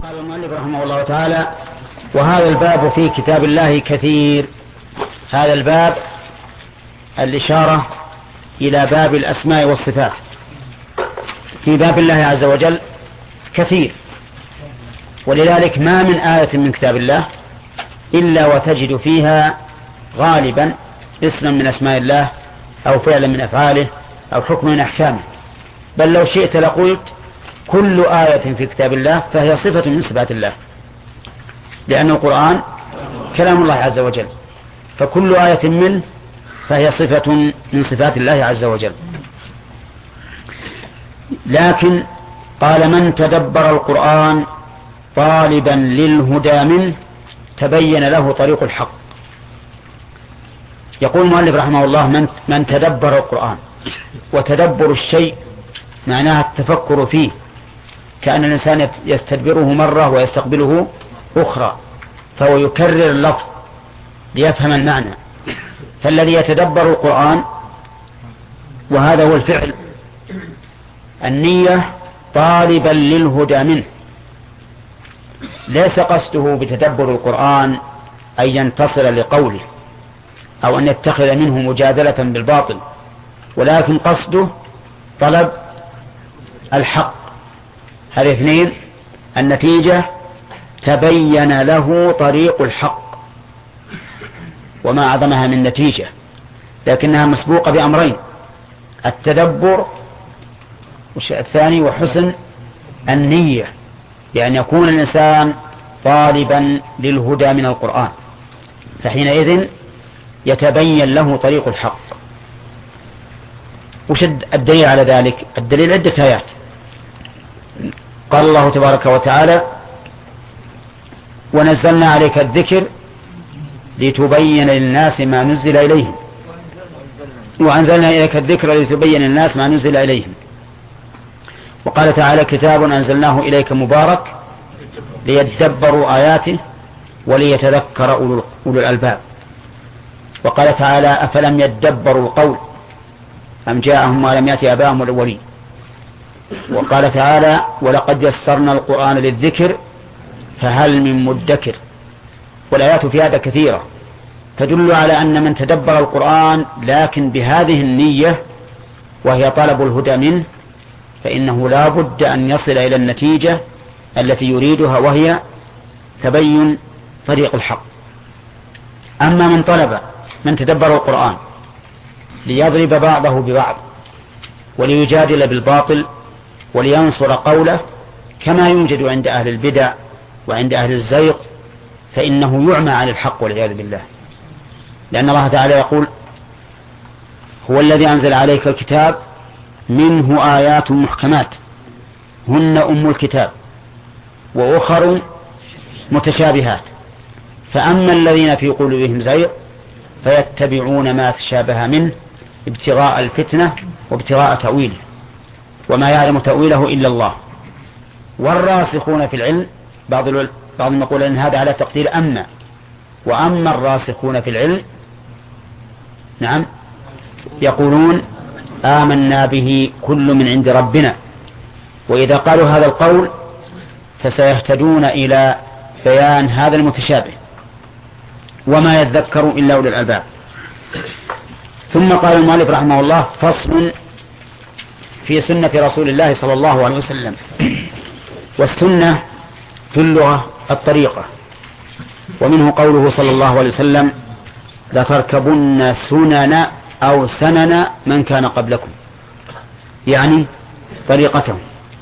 قال المؤلف رحمه الله تعالى: وهذا الباب في كتاب الله كثير. هذا الباب الإشارة إلى باب الأسماء والصفات. في باب الله عز وجل كثير، ولذلك ما من آية من كتاب الله إلا وتجد فيها غالبا اسما من أسماء الله أو فعلا من أفعاله أو حكم من أحكامه. بل لو شئت لقلت كل آية في كتاب الله فهي صفة من صفات الله، لأن القرآن كلام الله عز وجل، فكل آية منه فهي صفة من صفات الله عز وجل. لكن قال: من تدبر القرآن طالبا للهدى منه تبين له طريق الحق. يقول المؤلف رحمه الله: من تدبر القرآن، وتدبر الشيء معناها التفكر فيه، كأن الإنسان يستدبره مرة ويستقبله أخرى، فهو يكرر اللفظ ليفهم المعنى. فالذي يتدبر القرآن، وهذا هو الفعل، النية طالبا للهدى منه، ليس قصده بتدبر القرآن أن ينتصر لقوله أو أن يتخذ منه مجادلة بالباطل، ولكن قصده طلب الحق. هذه اثنين: النتيجة تبين له طريق الحق، وما أعظمها من نتيجة، لكنها مسبوقة بأمرين: التدبر الثاني وحسن النية، بأن يكون الإنسان طالبا للهدى من القرآن، فحينئذ يتبين له طريق الحق. وشد الدليل على ذلك؟ الدليل عدة آيات. قال الله تبارك وتعالى: ونزلنا عليك الذكر لتبين للناس ما نزل إليهم، وأنزلنا إليك الذكر لتبين للناس ما نزل إليهم. وقال تعالى: كتاب أنزلناه إليك مبارك ليدبروا آياته وليتذكر أولو الألباب. وقال تعالى: أفلم يدبروا القول أم جاءهم ما لم يأت آباءهم الأولين. وقال تعالى: ولقد يسرنا القرآن للذكر فهل من مدكر. والآيات في هذا كثيرة تدل على أن من تدبر القرآن لكن بهذه النية وهي طلب الهدى منه، فإنه لا بد أن يصل إلى النتيجة التي يريدها، وهي تبين طريق الحق. أما من تدبر القرآن ليضرب بعضه ببعض وليجادل بالباطل ولينصر قوله، كما يوجد عند أهل البدع وعند أهل الزيغ، فإنه يعمى عن الحق والعياذ بالله. لأن الله تعالى يقول: هو الذي أنزل عليك الكتاب منه آيات محكمات هن أم الكتاب وأخر متشابهات، فأما الذين في قلوبهم زيغ فيتبعون ما تشابه منه ابتغاء الفتنة وابتغاء تأويله وما يعلم تأويله إلا الله. والراسخون في العلم، بعضهم يقول أن هذا على تقدير أما، وأما الراسخون في العلم نعم يقولون آمنا به كل من عند ربنا. وإذا قالوا هذا القول فسيهتدون إلى بيان هذا المتشابه، وما يذكر إلا أولو الألباب. ثم قال المؤلف رحمه الله: فصل في سنة رسول الله صلى الله عليه وسلم. والسنة في اللغة الطريقة، ومنه قوله صلى الله عليه وسلم: لتركبن سنن أو سنن من كان قبلكم، يعني طريقتهم.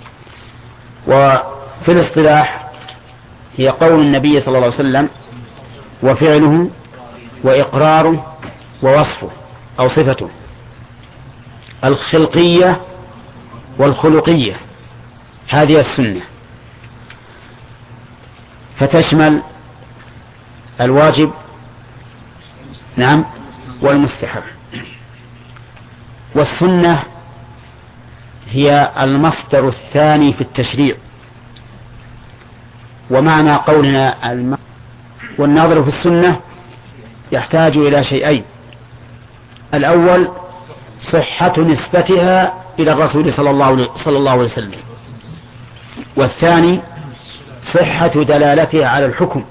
وفي الاصطلاح هي قول النبي صلى الله عليه وسلم وفعله وإقراره ووصفه أو صفته، الخلقية والخلقية، هذه السنة، فتشمل الواجب نعم والمستحب. والسنة هي المصدر الثاني في التشريع، ومعنى قولنا والناظر في السنة يحتاج إلى شيئين: الأول صحة نسبتها إلى الرسول صلى الله عليه وسلم، والثاني صحة دلالتها على الحكم،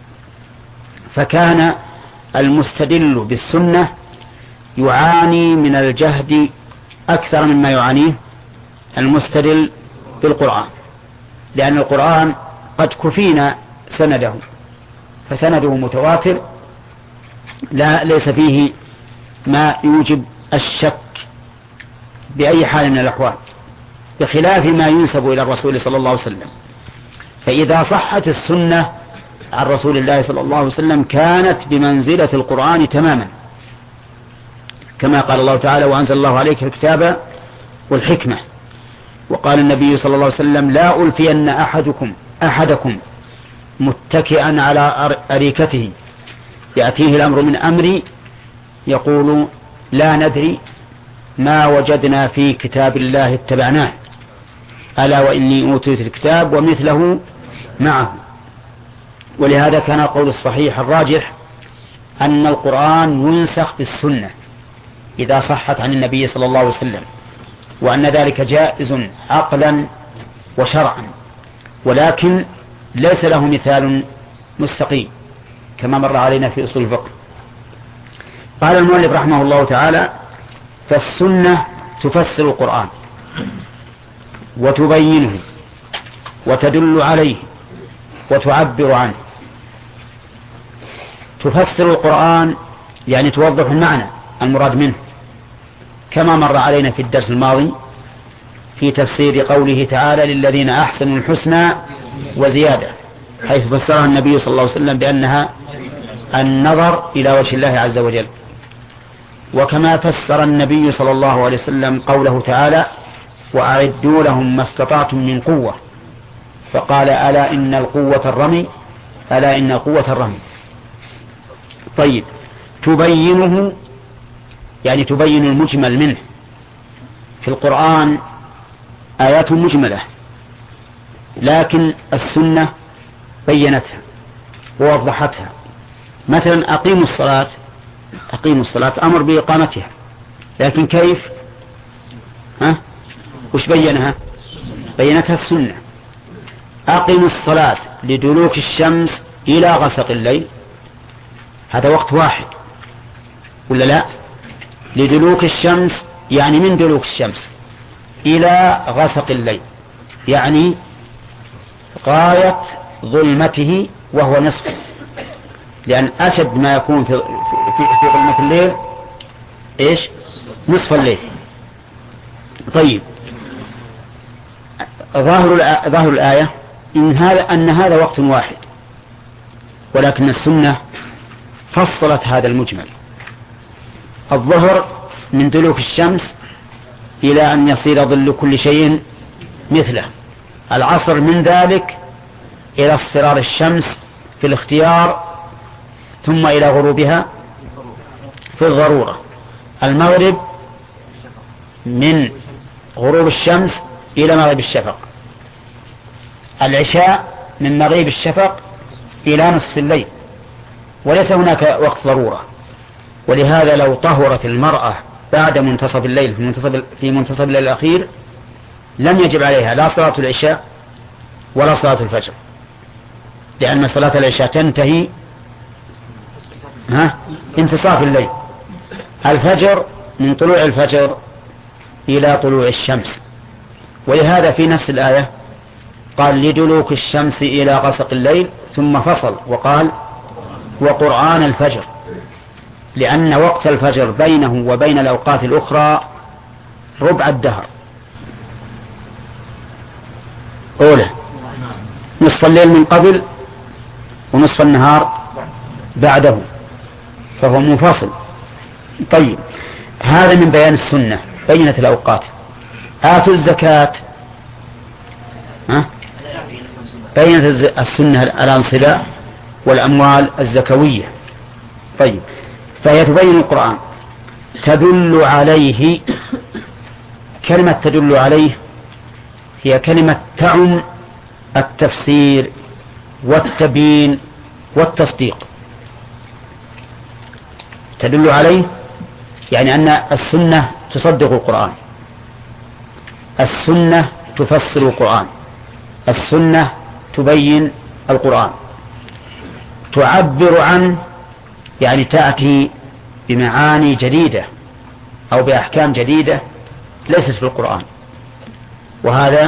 فكان المستدل بالسنة يعاني من الجهد أكثر مما يعانيه المستدل بالقرآن، لأن القرآن قد كفينا سنده، فسنده متواتر ليس فيه ما يوجب الشك بأي حال من الأحوال، بخلاف ما ينسب إلى الرسول صلى الله عليه وسلم. فإذا صحت السنة عن رسول الله صلى الله عليه وسلم كانت بمنزلة القرآن تماما، كما قال الله تعالى: وأنزل الله عليك الكتاب والحكمة. وقال النبي صلى الله عليه وسلم: لا ألفين أحدكم متكئا على أريكته يأتيه الأمر من أمري يقول: لا ندري ما وجدنا في كتاب الله اتبعناه، ألا وإني أوتيت الكتاب ومثله معه. ولهذا كان القول الصحيح الراجح أن القرآن ينسخ بالسنة إذا صحت عن النبي صلى الله عليه وسلم، وأن ذلك جائز عقلا وشرعا، ولكن ليس له مثال مستقيم كما مر علينا في أصول الفقه. قال المؤلف رحمه الله تعالى: فالسنة تفسر القرآن وتبينه وتدل عليه وتعبر عنه. تفسر القرآن يعني توضح المعنى المراد منه، كما مر علينا في الدرس الماضي في تفسير قوله تعالى: للذين أحسنوا الحسنى وزيادة، حيث فسرها النبي صلى الله عليه وسلم بأنها النظر إلى وجه الله عز وجل. وكما فسر النبي صلى الله عليه وسلم قوله تعالى: وأعدوا لهم ما استطعتم من قوة، فقال: ألا إن القوة الرمي، ألا إن القوة الرمي. طيب، تبينه يعني تبين المجمل منه. في القرآن آيات مجملة، لكن السنة بينتها ووضحتها. مثلا أقيموا الصلاة أمر بإقامتها، لكن كيف؟ وش بينها؟ بينتها السنة. أقيموا الصلاة لدلوك الشمس إلى غسق الليل، هذا وقت واحد ولا لا؟ لدلوك الشمس يعني من دلوك الشمس إلى غسق الليل، يعني غاية ظلمته وهو نصف، لأن أشد ما يكون في ظلمة الليل إيش؟ نصف الليل. طيب، ظاهر الآية أن هذا وقت واحد، ولكن السنة فصلت هذا المجمل. الظهر من دلوك الشمس إلى أن يصير ظل كل شيء مثله، العصر من ذلك إلى اصفرار الشمس في الاختيار، ثم إلى غروبها في الضرورة، المغرب من غروب الشمس إلى مغرب الشفق، العشاء من مغيب الشفق إلى نصف الليل، وليس هناك وقت ضرورة. ولهذا لو طهرت المرأة بعد منتصف الليل في منتصف الليل الأخير لم يجب عليها لا صلاة العشاء ولا صلاة الفجر، لأن صلاة العشاء تنتهي انتصاف الليل، الفجر من طلوع الفجر إلى طلوع الشمس. ولهذا في نفس الآية قال: لدلوك الشمس إلى غسق الليل، ثم فصل وقال: وقرآن الفجر، لأن وقت الفجر بينه وبين الأوقات الأخرى ربع الدهر، أولى نصف الليل من قبل ونصف النهار بعده، فهو منفصل. طيب، هذا من بيان السنة، بينت الأوقات. آتوا الزكاة، بينت السنة الأنصباء والأموال الزكوية. طيب، فهي تبين القرآن، تدل عليه. كلمة تدل عليه هي كلمة تعم التفسير والتبيين والتصديق. تدل عليه يعني أن السنة تصدق القرآن، السنة تفسر القرآن، السنة تبين القرآن، تعبر عنه يعني تأتي بمعاني جديدة أو بأحكام جديدة ليست في القرآن. وهذا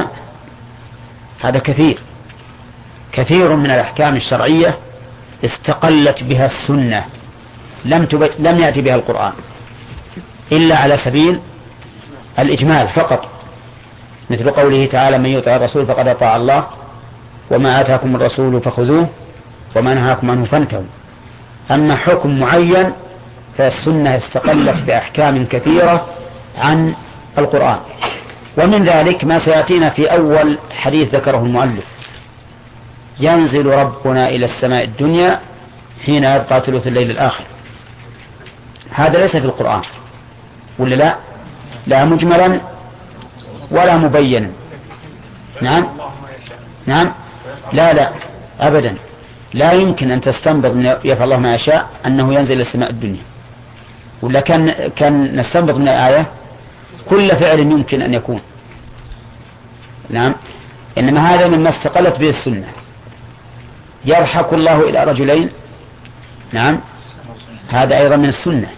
كثير من الأحكام الشرعية استقلت بها السنة، لم يأتي بها القرآن إلا على سبيل الإجمال فقط، مثل قوله تعالى: من يطع الرسول فقد أطاع الله، وما آتاكم الرسول فخذوه وما نهاكم عنه فانتهوا. أما حكم معين فالسنة استقلت بأحكام كثيرة عن القرآن. ومن ذلك ما سيأتينا في أول حديث ذكره المؤلف: ينزل ربنا إلى السماء الدنيا حين يبقى ثلث الليل الآخر. هذا ليس في القرآن ولا لا مجملا ولا مبينا. نعم لا أبدا، لا يمكن أن تستنبط من يفعل الله ما يشاء أنه ينزل إلى السماء الدنيا، ولا كان نستنبط من الآية كل فعل يمكن أن يكون. نعم، إنما هذا مما استقلت به السنة. يضحك الله إلى رجلين، نعم، هذا أيضا من السنة.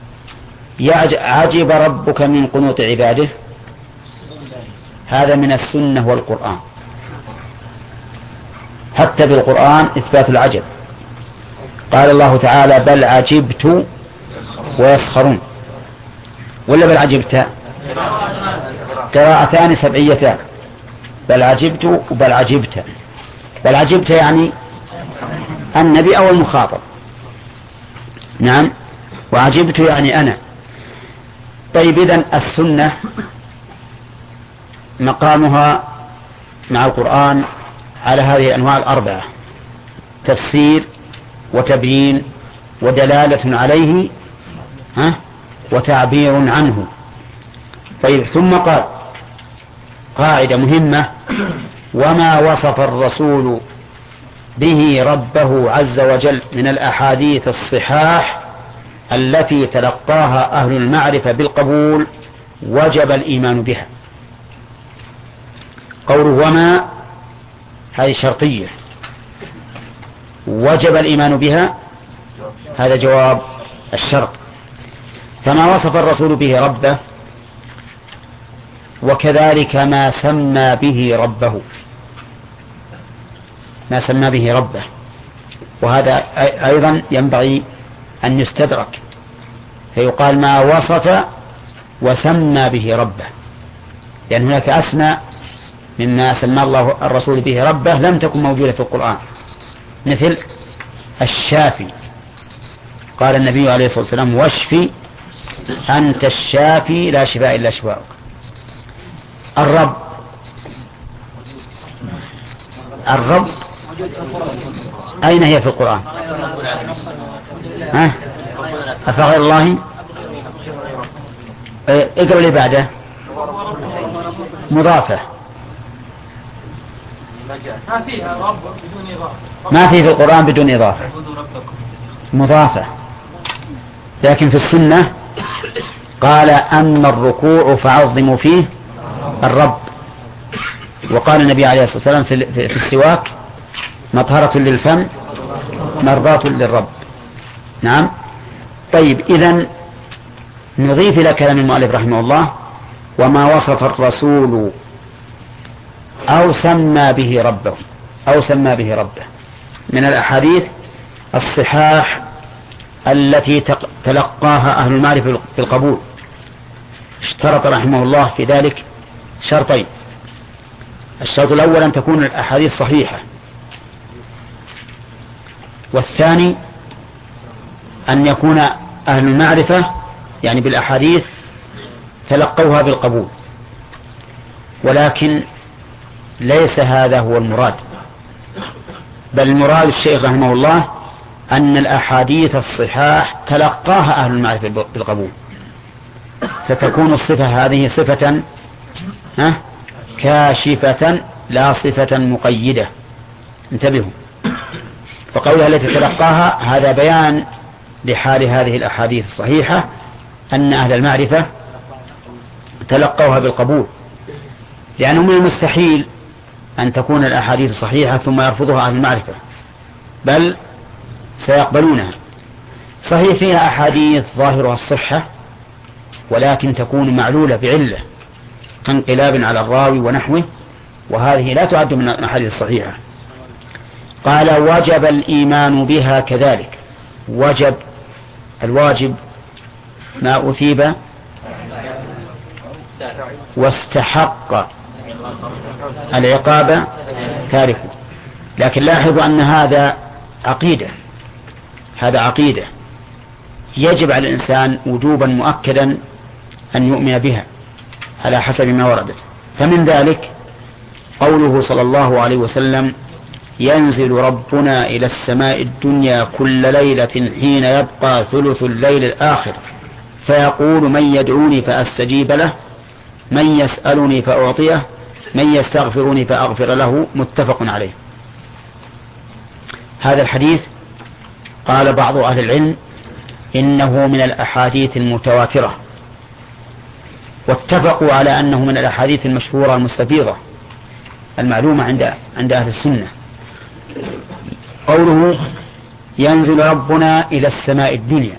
عجب ربك من قنوط عباده، هذا من السنة والقرآن. حتى بالقرآن إثبات العجب. قال الله تعالى: بل عجبت ويسخرون، ولا بل عجبت؟ قراءتان سبعيتان، بل عجبت وبل عجبت. بل عجبت يعني النبي أو المخاطب، نعم، وعجبت يعني أنا. طيب، إذن السنة مقامها مع القرآن على هذه الأنواع الأربعة: تفسير وتبيين ودلالة عليه وتعبير عنه. طيب، ثم قال قاعدة مهمة: وما وصف الرسول به ربه عز وجل من الأحاديث الصحاح التي تلقاها أهل المعرفة بالقبول وجب الإيمان بها. قوله وما هذه شرطية، وجب الإيمان بها هذا جواب الشرط. فما وصف الرسول به ربه، وكذلك ما سمى به ربه، وهذا أيضا ينبغي أن يستدرك، فيقال ما وصف وسمى به ربه، لأن هناك أسماء مما سمى الله الرسول به ربه لم تكن موجودة في القرآن، مثل الشافي، قال النبي عليه الصلاة والسلام: واشفي أنت الشافي لا شفاء إلا شفاءك. الرب أين هي في القرآن؟ أفغير الله؟ اقرأ لي بعده. مضافة، ما فيه في القرآن بدون إضافة، مضافة. لكن في السنة قال: أما الركوع فعظموا فيه الرب. وقال النبي عليه الصلاة والسلام في السواك: مطهرة للفم مرضاة للرب. نعم. طيب، إذن نضيف إلى كلام المؤلف رحمه الله: وما وصف الرسول أو سمى به ربه من الأحاديث الصحاح التي تلقاها أهل المعرفة بالقبول. اشترط رحمه الله في ذلك شرطين: الشرط الأول أن تكون الأحاديث صحيحة، والثاني أن يكون أهل المعرفة يعني بالأحاديث تلقوها بالقبول. ولكن ليس هذا هو المراد، بل المراد الشيخ رحمه الله أن الأحاديث الصحاح تلقاها أهل المعرفة بالقبول، فتكون الصفة هذه صفة كاشفة لا صفة مقيدة. انتبهوا، فقولها التي تلقاها هذا بيان لحال هذه الأحاديث الصحيحة أن أهل المعرفة تلقوها بالقبول، لأنه من المستحيل أن تكون الأحاديث صحيحة ثم يرفضها أهل المعرفة، بل سيقبلونها. صحيح فيها أحاديث ظاهرها الصحة ولكن تكون معلولة بعلة كانقلاب على الراوي ونحوه، وهذه لا تعد من الأحاديث الصحيحة. قال وجب الإيمان بها كذلك. وجب، الواجب ما أثيب واستحق العقاب تاركه. لكن لاحظوا أن هذا عقيدة، هذا عقيدة يجب على الإنسان وجوبا مؤكدا أن يؤمن بها على حسب ما وردت. فمن ذلك قوله صلى الله عليه وسلم ينزل ربنا إلى السماء الدنيا كل ليلة حين يبقى ثلث الليل الآخر فيقول من يدعوني فأستجيب له، من يسألني فأعطيه، من يستغفرني فأغفر له، متفق عليه. هذا الحديث قال بعض أهل العلم إنه من الأحاديث المتواترة، واتفقوا على أنه من الأحاديث المشهورة المستفيضة المعلومة عند أهل السنة. قوله ينزل ربنا إلى السماء الدنيا،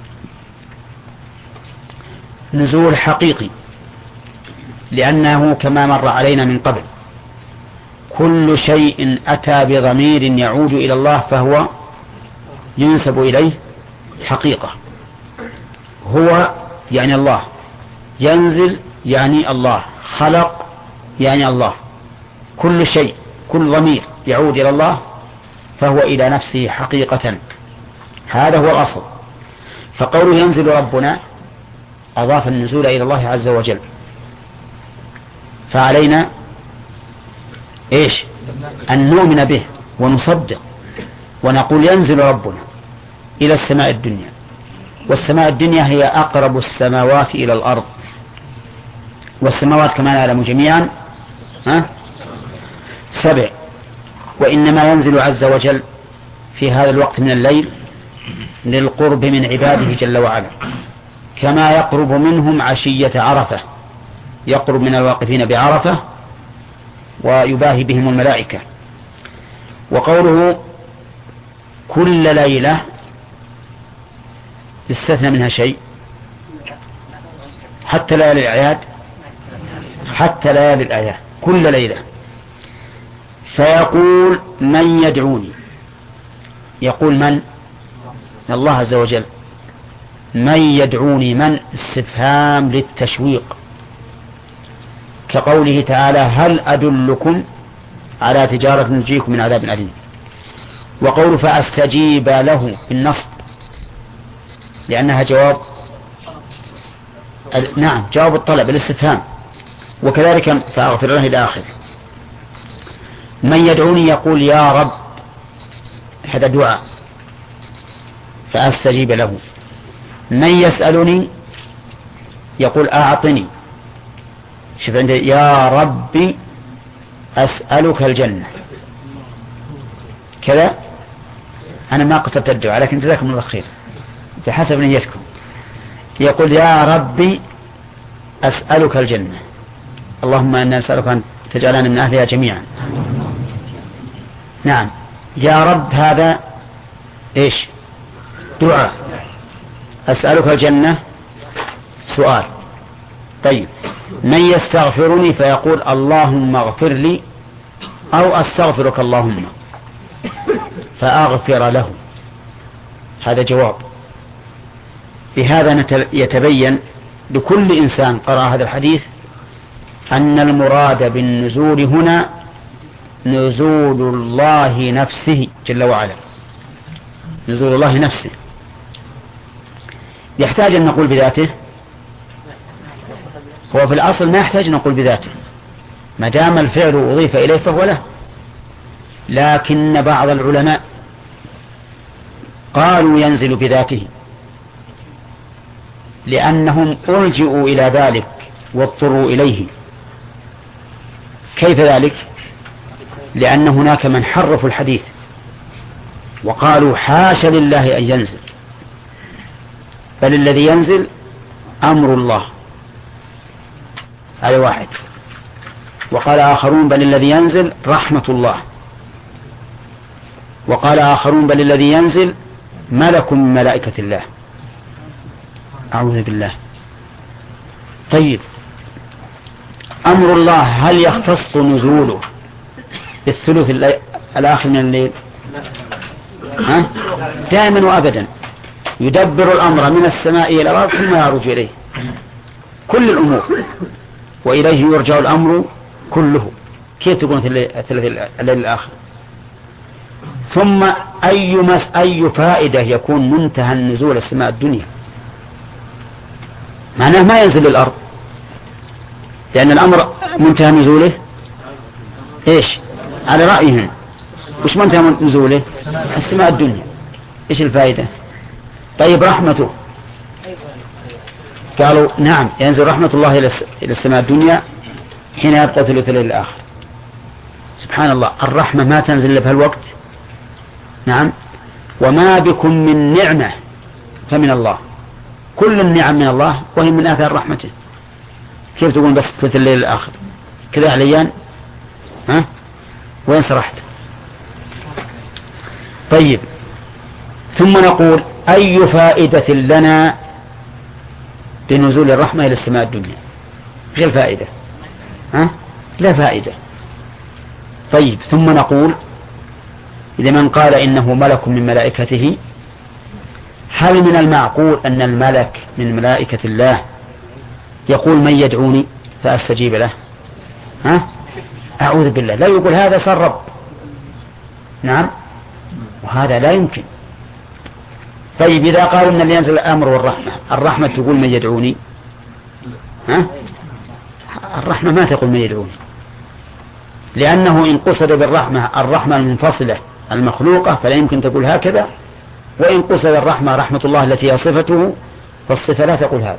نزول حقيقي، لأنه كما مر علينا من قبل كل شيء أتى بضمير يعود إلى الله فهو ينسب إليه حقيقة. هو يعني الله، ينزل يعني الله، خلق يعني الله، كل شيء كل ضمير يعود إلى الله فهو إلى نفسه حقيقة، هذا هو الأصل. فقوله ينزل ربنا أضاف النزول إلى الله عز وجل، فعلينا إيش؟ أن نؤمن به ونصدق ونقول ينزل ربنا إلى السماء الدنيا، والسماء الدنيا هي أقرب السماوات إلى الأرض، والسماوات كما نعلم جميعا 7، وإنما ينزل عز وجل في هذا الوقت من الليل للقرب من عباده جل وعلا، كما يقرب منهم عشية عرفة، يقرب من الواقفين بعرفة ويباهي بهم الملائكة. وقوله كل ليلة يستثنى منها شيء، حتى ليالي الأعياد، حتى ليالي الأعياد كل ليلة. فيقول من يدعوني، يقول من؟ الله عز وجل. من يدعوني، من استفهام للتشويق، كقوله تعالى هل أدلكم على تجارة تنجيكم من عذاب أليم. وقول فأستجيب له بالنصب لأنها جواب، نعم جواب الطلب الاستفهام، وكذلك فأغفر له إلى آخره. من يدعوني يقول يا رب، هذا دعاء فأستجيب له. من يسألني يقول أعطني، شوف عندي يا ربي أسألك الجنة كذا. أنا ما قصدت الدعاء لكن جزاكم الله خير بحسب نيتكم. يقول يا ربي أسألك الجنة، اللهم إنا نسألك أن تجعلنا من أهلها جميعا. نعم يا رب هذا إيش؟ دعاء. أسألك الجنة سؤال. طيب من يستغفرني فيقول اللهم اغفر لي أو أستغفرك اللهم فأغفر له، هذا جواب. بهذا يتبين لكل إنسان قرأ هذا الحديث أن المراد بالنزول هنا نزول الله نفسه جل وعلا، نزول الله نفسه. يحتاج أن نقول بذاته؟ هو في الأصل ما يحتاج أن نقول بذاته، ما دام الفعل أضيف إليه فهو له. لكن بعض العلماء قالوا ينزل بذاته لأنهم ألجئوا إلى ذلك واضطروا إليه. كيف ذلك؟ لأن هناك من حرفوا الحديث وقالوا حاشا لله أن ينزل، بل الذي ينزل أمر الله. هذا واحد. وقال آخرون بل الذي ينزل رحمة الله، وقال آخرون بل الذي ينزل ملك من ملائكة الله. أعوذ بالله. طيب أمر الله هل يختص نزوله بالثلث الآخر من الليل؟ دائما وأبدا يدبر الأمر من السماء إلى الأرض ثم يعرج إليه كل الأمور، وإليه يرجع الأمر كله. كيف تكون الليل الآخر؟ ثم أي فائدة يكون منتهى النزول السماء الدنيا؟ معناه ما ينزل للأرض، لأن الأمر منتهى نزوله إيش على رأيهم؟ وش منتهى نزوله؟ السماء الدنيا. إيش الفائدة؟ طيب رحمته، قالوا نعم ينزل رحمة الله إلى السماء الدنيا حين يبقى ثلث الليل الآخر. سبحان الله، الرحمة ما تنزل إلا بهالوقت. نعم، وما بكم من نعمة فمن الله، كل النعم من الله وهي من آثار رحمته. كيف تقول بس ثلث الليل الآخر كذا عليان؟ وين سرحت؟ طيب ثم نقول أي فائدة لنا بنزول الرحمة إلى السماء الدنيا؟ ايش الفائدة؟ لا فائدة. طيب ثم نقول لمن قال إنه ملك من ملائكته، هل من المعقول أن الملك من ملائكة الله يقول من يدعوني فأستجيب له؟ أعوذ بالله، لا يقول هذا صار رب. نعم، وهذا لا يمكن. طيب إذا قالوا أن اللي ينزل الأمر والرحمة، الرحمة تقول من يدعوني؟ الرحمة ما تقول من يدعوني، لأنه إن قصد بالرحمة الرحمة المنفصلة المخلوقة فلا يمكن تقول هكذا، وإن قصد الرحمة رحمة الله التي هي صفته فالصفة لا تقول هذا.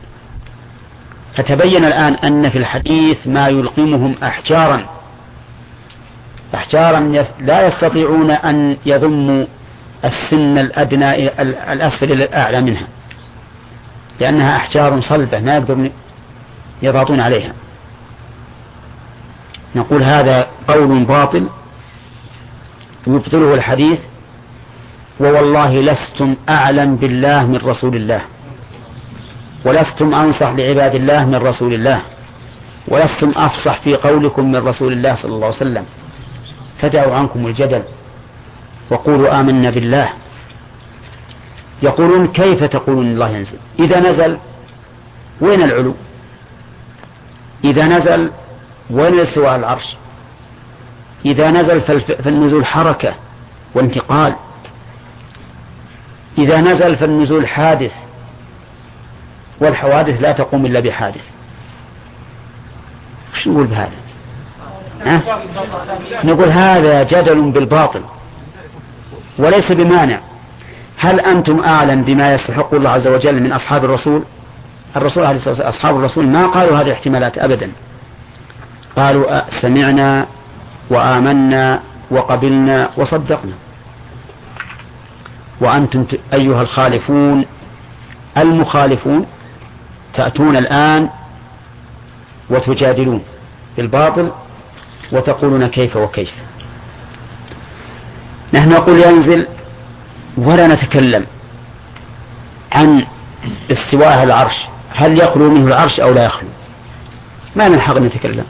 فتبين الآن أن في الحديث ما يلقمهم أحجارا لا يستطيعون أن يضموا السن الأدنى الأسفل إلى الأعلى منها، لأنها أحجار صلبة ما يقدرون يضغطون عليها. نقول هذا قول باطل يبطله الحديث، ووالله لستم أعلم بالله من رسول الله، ولستم أنصح لعباد الله من رسول الله، ولستم أفصح في قولكم من رسول الله صلى الله عليه وسلم. فدعوا عنكم الجدل وقولوا آمنا بالله. يقولون كيف تقولون الله ينزل؟ إذا نزل وين العلو؟ إذا نزل وين استواء العرش؟ إذا نزل فالنزول حركة وانتقال، إذا نزل فالنزول حادث، والحوادث لا تقوم إلا بحادث. وش نقول بهذا؟ نقول هذا جدل بالباطل وليس بمانع. هل أنتم أعلم بما يستحق الله عز وجل من أصحاب الرسول؟ الرسول عليه الصلاة والسلام أصحاب الرسول ما قالوا هذه الاحتمالات أبدا، قالوا سمعنا وآمنا وقبلنا وصدقنا. وأنتم أيها الخالفون المخالفون تأتون الآن وتجادلون بالباطل وتقولون كيف وكيف. نحن نقول ينزل ولا نتكلم عن استواء على العرش، هل يخلو منه العرش أو لا يخلو، ما نلحق نتكلم.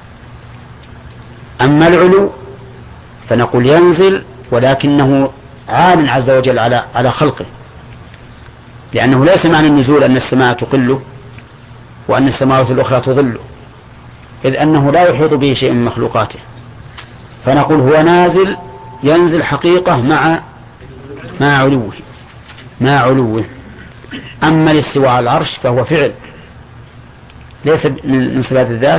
أما العلو فنقول ينزل ولكنه عال عز وجل على خلقه، لأنه ليس معنى النزول أن السماء تقله وأن السماوات الأخرى تظله، إذ أنه لا يحيط به شيء من مخلوقاته. فنقول هو نازل ينزل حقيقة مع علوه. أما الاستواء على العرش فهو فعل ليس من صفات الذات،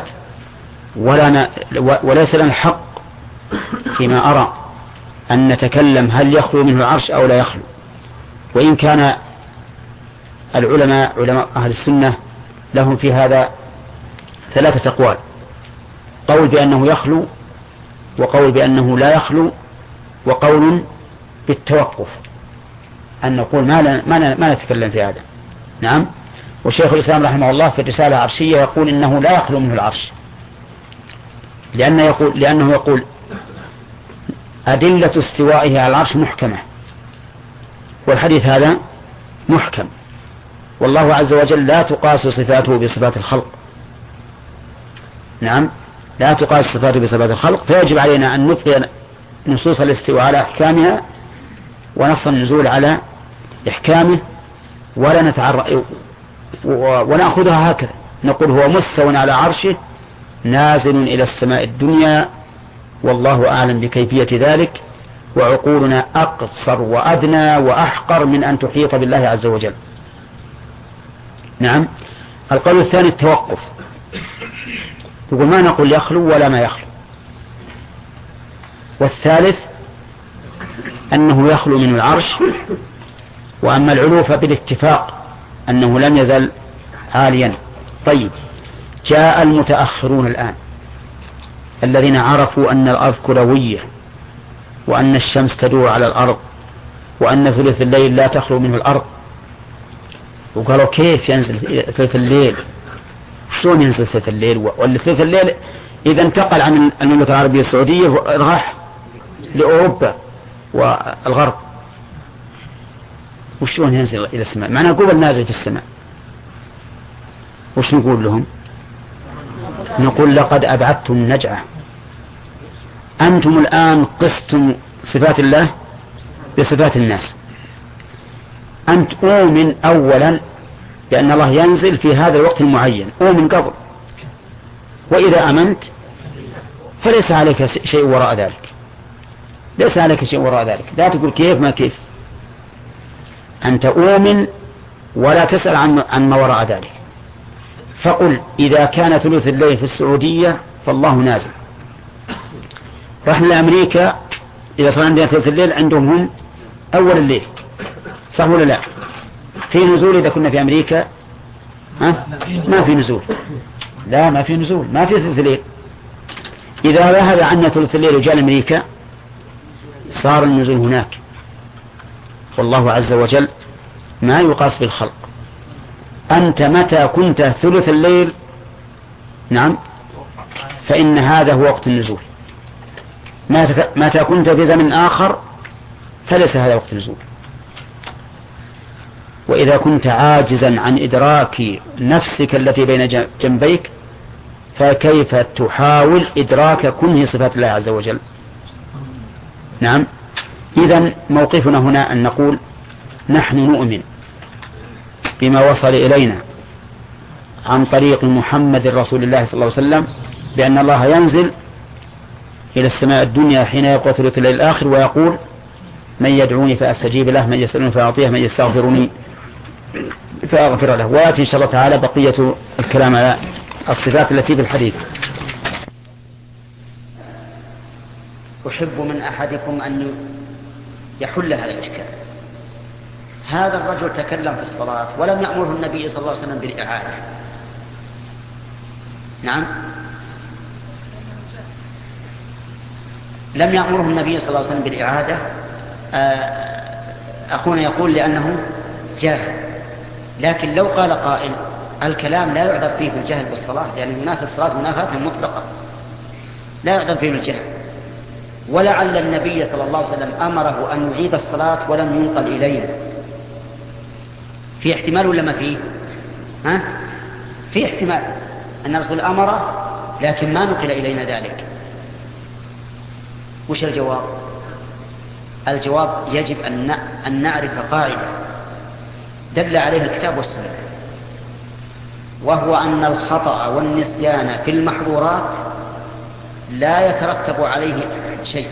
وليس لنا الحق فيما أرى أن نتكلم هل يخلو منه العرش أو لا يخلو. وإن كان علماء أهل السنة لهم في هذا 3 أقوال: قول بأنه يخلو، وقول بأنه لا يخلو، وقول بالتوقف، أن نقول ما نتكلم في هذا. نعم. والشيخ الإسلام رحمه الله في الرسالة العرشية يقول إنه لا يخلو منه العرش، لأنه يقول أدلة استوائه على العرش محكمة، والحديث هذا محكم، والله عز وجل لا تقاس صفاته بصفات الخلق. نعم، لا تقاس صفاته بصفات الخلق، فيجب علينا أن نبقي نصوص الاستواء على أحكامها ونص النزول على إحكامه، ونأخذها هكذا، نقول هو مستو على عرشه نازل إلى السماء الدنيا، والله أعلم بكيفية ذلك، وعقولنا أقصر وأدنى وأحقر من أن تحيط بالله عز وجل. نعم. القول الثاني التوقف، يقول ما نقول يخلو ولا ما يخلو. والثالث أنه يخلو من العرش، وأما العلو فبالاتفاق أنه لم يزل عاليا. طيب، جاء المتأخرون الآن الذين عرفوا أن الأرض كروية، وأن الشمس تدور على الأرض، وأن ثلث الليل لا تخلو منه الأرض، وقالوا كيف ينزل ثلث الليل؟ شلون ينزل ثلث الليل؟ والثلث الليل إذا انتقل عن المملكة العربية السعودية راح لأوروبا والغرب، وشلون ينزل إلى السماء؟ معناه قبل نازل في السماء. وش نقول لهم؟ نقول لقد أبعدتم النجعة، أنتم الآن قستم صفات الله بصفات الناس. أنت أؤمن أولا بأن الله ينزل في هذا الوقت المعين، أؤمن قبل، وإذا أمنت فليس عليك شيء وراء ذلك، ليس عليك شيء وراء ذلك، لا تقول كيف ما كيف، أنت أؤمن ولا تسأل عن ما وراء ذلك. فقل إذا كان ثلث الليل في السعودية فالله نازل. رحنا لأمريكا، إذا صار عندنا ثلث الليل عندهم هم أول الليل، صح ولا لا؟ في نزول إذا كنا في أمريكا؟ ما في نزول، لا ما في نزول، ما في ثلث الليل. إذا ذهب عنا ثلث الليل وجاء أمريكا صار النزول هناك. والله عز وجل ما يقاس بالخلق. أنت متى كنت ثلث الليل، نعم، فإن هذا هو وقت النزول. متى كنت في زمن آخر فليس هذا وقت النزول. وإذا كنت عاجزا عن إدراك نفسك التي بين جنبيك فكيف تحاول إدراك كنه صفات الله عز وجل؟ نعم. إذن موقفنا هنا أن نقول نحن نؤمن بما وصل إلينا عن طريق محمد رسول الله صلى الله عليه وسلم بأن الله ينزل إلى السماء الدنيا حين يبقى ثلث الليل الآخر ويقول من يدعوني فأستجيب له، من يسألني فأعطيه، من يستغفرني فأغفر له. ويأتي إن شاء الله تعالى بقية الكلام على الصفات التي في الحديث. أحب من أحدكم أن يحل هذا الإشكال. هذا الرجل تكلم في الصلاة ولم يأمره النبي صلى الله عليه وسلم بالإعادة. نعم، لم يأمره النبي صلى الله عليه وسلم بالإعادة. أخونا يقول لأنه جاهل، لكن لو قال قائل الكلام لا يعذر فيه بالجهل بالصلاة، لأنه ينافي الصلاة منافاة مطلقة لا يعذر فيه بالجهل. ولعل النبي صلى الله عليه وسلم أمره أن يعيد الصلاة ولم ينقل إلينا. في احتمال ولا ما فيه؟ في احتمال أن الرسول أمره لكن ما نقل إلينا ذلك. وش الجواب؟ الجواب يجب أن نعرف قاعدة دل عليها الكتاب والسنة، وهو أن الخطأ والنسيان في المحظورات لا يترتب عليه شيء.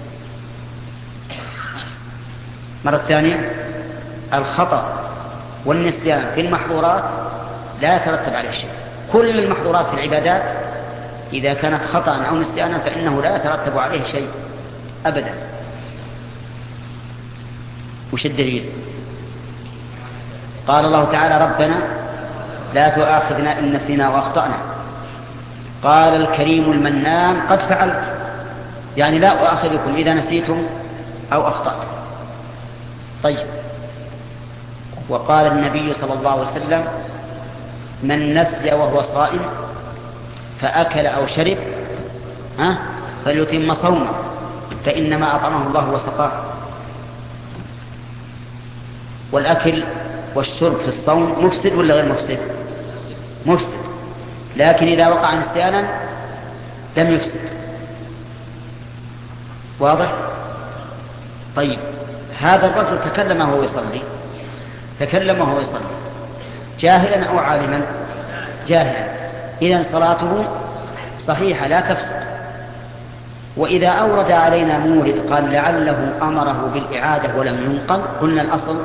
مرة ثانية، الخطأ والنسيان في المحظورات لا يترتب عليه شيء. كل المحظورات في العبادات إذا كانت خطأ أو نسيانا فإنه لا يترتب عليه شيء أبدا. وش الدليل؟ قال الله تعالى ربنا لا تؤاخذنا إن نسينا وأخطأنا. قال الكريم المنان قد فعلت، يعني لا أؤاخذكم إذا نسيتم أو أخطأتم. طيب، وقال النبي صلى الله عليه وسلم من نسي وهو صائم فأكل أو شرب فليتم صومه فإنما أطعمه الله وسقاه. والأكل والشرب في الصوم مفسد ولا غير مفسد؟ مفسد، لكن إذا وقع نسيانا لم يفسد. واضح؟ طيب، هذا الرجل تكلم وهو يصلي، جاهلا أو عالما؟ جاهلا، إذن صلاته صحيحة لا تفسد. وإذا أورد علينا مورد قال لعله أمره بالإعادة ولم ينقل، قلنا الأصل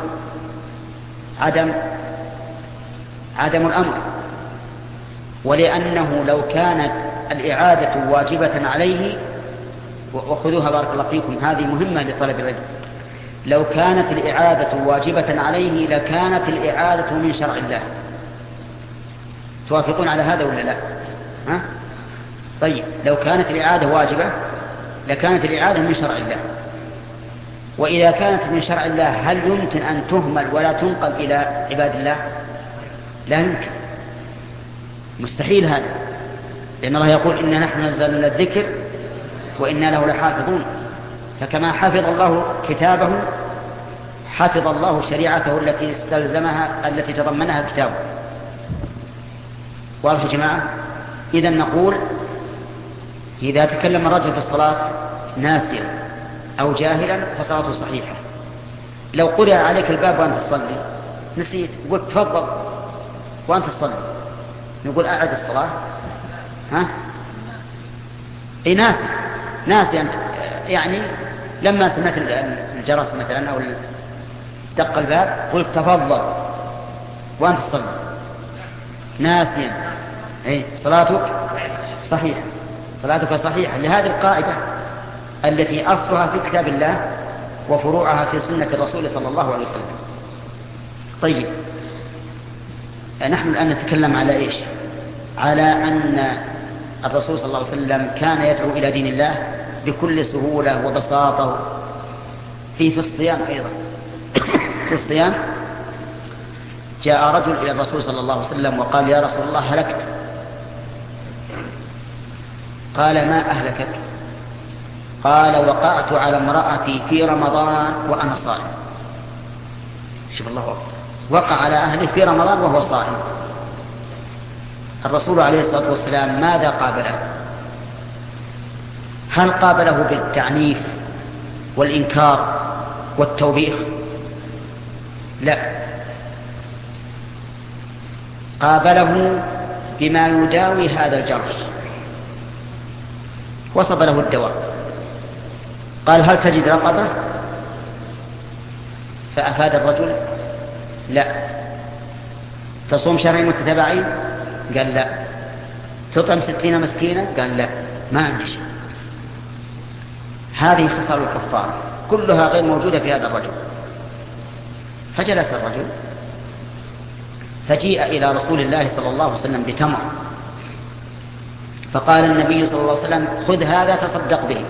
عدم الأمر، ولأنه لو كانت الإعادة واجبة عليه، وخذوها بارك الله فيكم هذه مهمة لطلب العلم، لو كانت الإعادة واجبة عليه لكانت الإعادة من شرع الله. توافقون على هذا ولا لا؟ طيب، لو كانت الإعادة واجبة لكانت الإعادة من شرع الله، وإذا كانت من شرع الله هل يمكن أن تهمل ولا تنقل إلى عباد الله؟ لا يمكن، مستحيل هذا، لأن الله يقول إنا نحن نزلنا الذكر وإنا له لحافظون، فكما حفظ الله كتابه حفظ الله شريعته التي استلزمها التي تضمنها كتابه. واضح يا جماعة؟ إذن نقول إذا تكلم الرجل في الصلاة ناسيا أو جاهلا فصلاته صحيحة. لو قرأ عليك الباب وأنت تصلي نسيت قلت تفضل وأنت تصلي، نقول أعد الصلاة؟ ناسي أنت، يعني لما سمعت الجرس مثلا أو دق الباب قلت تفضل وأنت تصلي ناسيا، صلاتك صحيحة لهذه القاعدة التي أصلها في كتاب الله وفروعها في سنة الرسول صلى الله عليه وسلم. طيب، نحن الآن نتكلم على إيش؟ على أن الرسول صلى الله عليه وسلم كان يدعو إلى دين الله بكل سهولة وبساطة. في الصيام أيضا في الصيام جاء رجل إلى الرسول صلى الله عليه وسلم وقال يا رسول الله هلكت. قال ما أهلكك؟ قال وقعت على امرأتي في رمضان وأنا صائم. شوف الله أكبر، وقع على أهله في رمضان وهو صائم. الرسول عليه الصلاة والسلام ماذا قابله؟ هل قابله بالتعنيف والإنكار والتوبيخ؟ لا، قابله بما يداوي هذا الجرح، وصب له الدواء. قال هل تجد رقبة؟ فأفاد الرجل لا. تصوم شهرين متتابعين؟ قال لا. تطعم 60 مسكينا؟ قال لا، ما عندي شيء. هذه خصال الكفارة كلها غير موجودة في هذا الرجل. فجلس الرجل فجيء إلى رسول الله صلى الله عليه وسلم بتمر، فقال النبي صلى الله عليه وسلم خذ هذا تصدق به.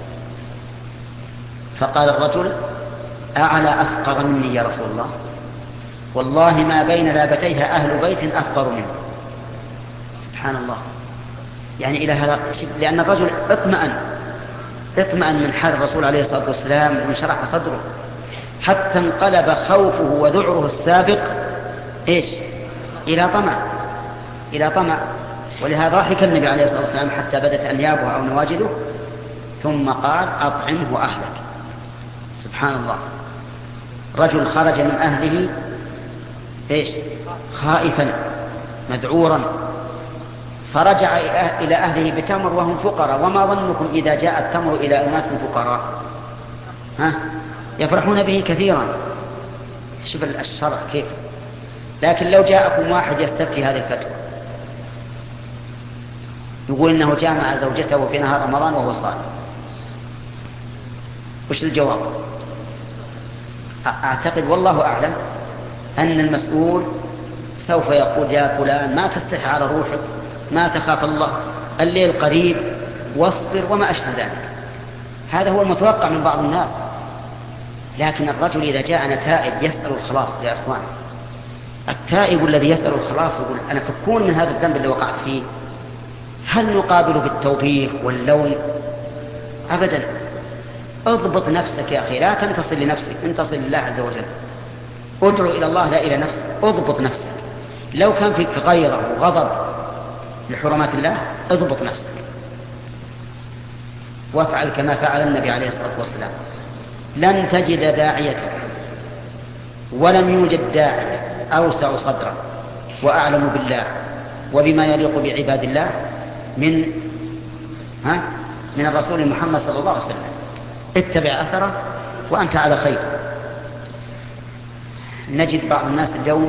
فقال الرجل أعلى أفقر مني يا رسول الله، والله ما بين لابتيها أهل بيت أفقر منه. سبحان الله، يعني إلى هذا، لأن الرجل اطمأن من حال الرسول عليه الصلاة والسلام وانشرح صدره، حتى انقلب خوفه وذعره السابق إلى طمع. ولهذا ضحك النبي عليه الصلاة والسلام حتى بدت أنيابه أو نواجذه، ثم قال أطعمه أهلك. سبحان الله، رجل خرج من أهله خائفا مذعورا، فرجع إلى أهله بتمر وهم فقراء. وما ظنكم إذا جاء التمر إلى أناس فقراء يفرحون به كثيرا. شوف الشرع كيف. لكن لو جاءكم واحد يستفتي هذه الفتوى يقول إنه جامع زوجته في نهار رمضان وهو صائم، وش الجواب؟ أعتقد والله أعلم أن المسؤول سوف يقول يا فلان ما تستحي على روحك، ما تخاف الله، الليل قريب، واصبر وما أشبه ذلك. هذا هو المتوقع من بعض الناس. لكن الرجل إذا جاءنا تائب يسأل الخلاص يا أخوان، التائب الذي يسأل الخلاص يقول أنا فكون من هذا الذنب اللي وقعت فيه، هل نقابل بالتوبيخ واللوم؟ أبدا. اضبط نفسك يا أخي، لا تنتصر لنفسك، انتصر لله عز وجل. ادعو إلى الله لا إلى نفسك. اضبط نفسك. لو كان فيك غيره وغضب لحرمات الله اضبط نفسك وافعل كما فعل النبي عليه الصلاة والسلام. لن تجد داعية ولم يوجد داعية أوسع صدرا وأعلم بالله وبما يليق بعباد الله من الرسول محمد صلى الله عليه وسلم. اتبع أثره وأنت على خير. نجد بعض الناس اليوم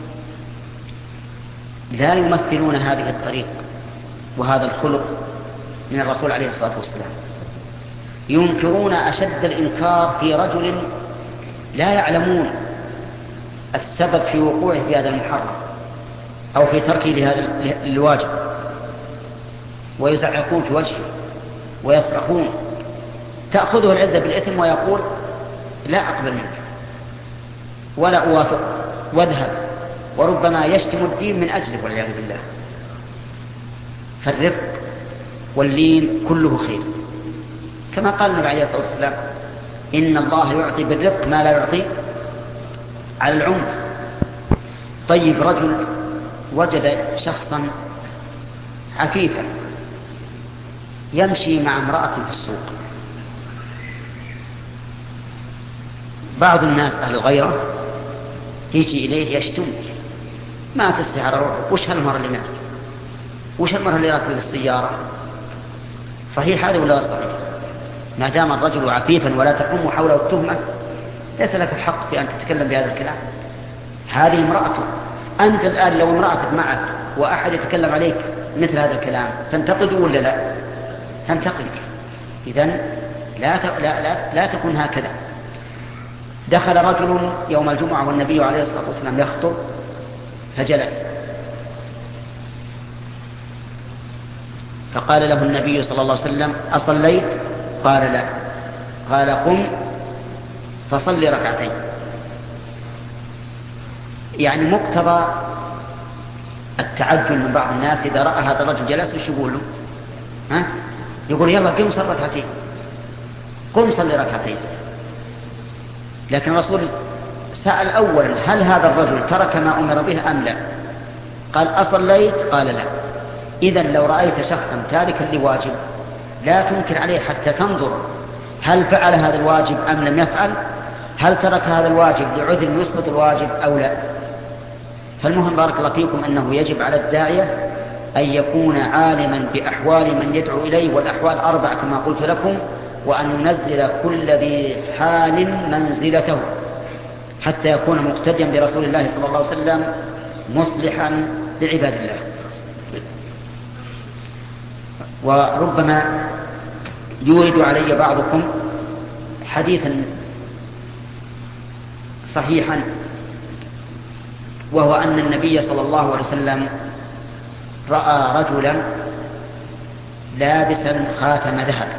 لا يمثلون هذه الطريق وهذا الخلق من الرسول عليه الصلاة والسلام. ينكرون أشد الإنكار في رجل لا يعلمون السبب في وقوعه في هذا المحرم أو في تركه لهذا الواجب، ويزعقون في وجهه ويصرخون. تأخذه العزة بالإثم ويقول لا أقبل منك ولا أوافق واذهب، وربما يشتم الدين من أجله والعياذ بالله. فالرفق واللين كله خير، كما قال النبي عليه الصلاة والسلام إن الله يعطي بالرفق ما لا يعطي على العنف. طيب، رجل وجد شخصا عفيفا يمشي مع امرأة في السوق. بعض الناس أهل الغيرة يجي إليه يشتم، ما تستحي على روحك، وش هالمرة اللي معك، وش المرة اللي راكب بالسيارة؟ صحيح هذا ولا صحيح؟ ما دام الرجل عفيفا ولا تقوم حوله التهمة ليس لك الحق في أن تتكلم بهذا الكلام. هذه امرأته. أنت الآن لو امرأتك معك وأحد يتكلم عليك مثل هذا الكلام تنتقد ولا لا؟ تنتقد. إذن لا تكون هكذا. دخل رجل يوم الجمعة والنبي عليه الصلاة والسلام يخطب فجلس، فقال له النبي صلى الله عليه وسلم أصليت؟ قال لا. قال قم فصل ركعتين. يعني مقتضى التعجل من بعض الناس إذا رأى هذا الرجل جلس وش يقول له؟ يقول يلا قم صل ركعتين، قم صل ركعتين. لكن الرسول سأل أولا هل هذا الرجل ترك ما أمر به أم لا؟ قال أصليت؟ قال لا. إذن لو رأيت شخصا تاركا لواجب لا تنكر عليه حتى تنظر هل فعل هذا الواجب أم لم يفعل، هل ترك هذا الواجب لعذر يسقط الواجب أو لا. فالمهم بارك الله فيكم أنه يجب على الداعية أن يكون عالما بأحوال من يدعو إليه، والأحوال 4 كما قلت لكم، وأن ينزل كل ذي حال منزلته حتى يكون مقتديا برسول الله صلى الله عليه وسلم مصلحا لعباد الله. وربما يورد علي بعضكم حديثا صحيحا، وهو أن النبي صلى الله عليه وسلم رأى رجلا لابسا خاتم ذهب،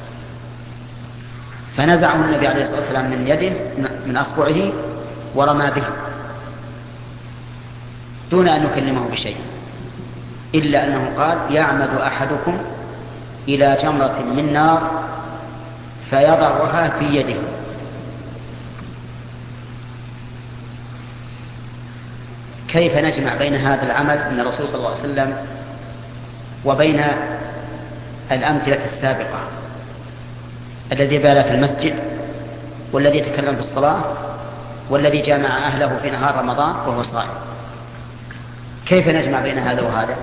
فنزعه النبي عليه الصلاة والسلام من يده من أصبعه ورمى به دون أن يكلمه بشيء، إلا أنه قال يعمد أحدكم إلى جمرة من نار فيضعها في يده. كيف نجمع بين هذا العمل من الرسول صلى الله عليه وسلم وبين الأمثلة السابقة، الذي بال في المسجد والذي يتكلم في الصلاة والذي جامع أهله في نهار رمضان وهو صائم؟ كيف نجمع بين هذا وهذا؟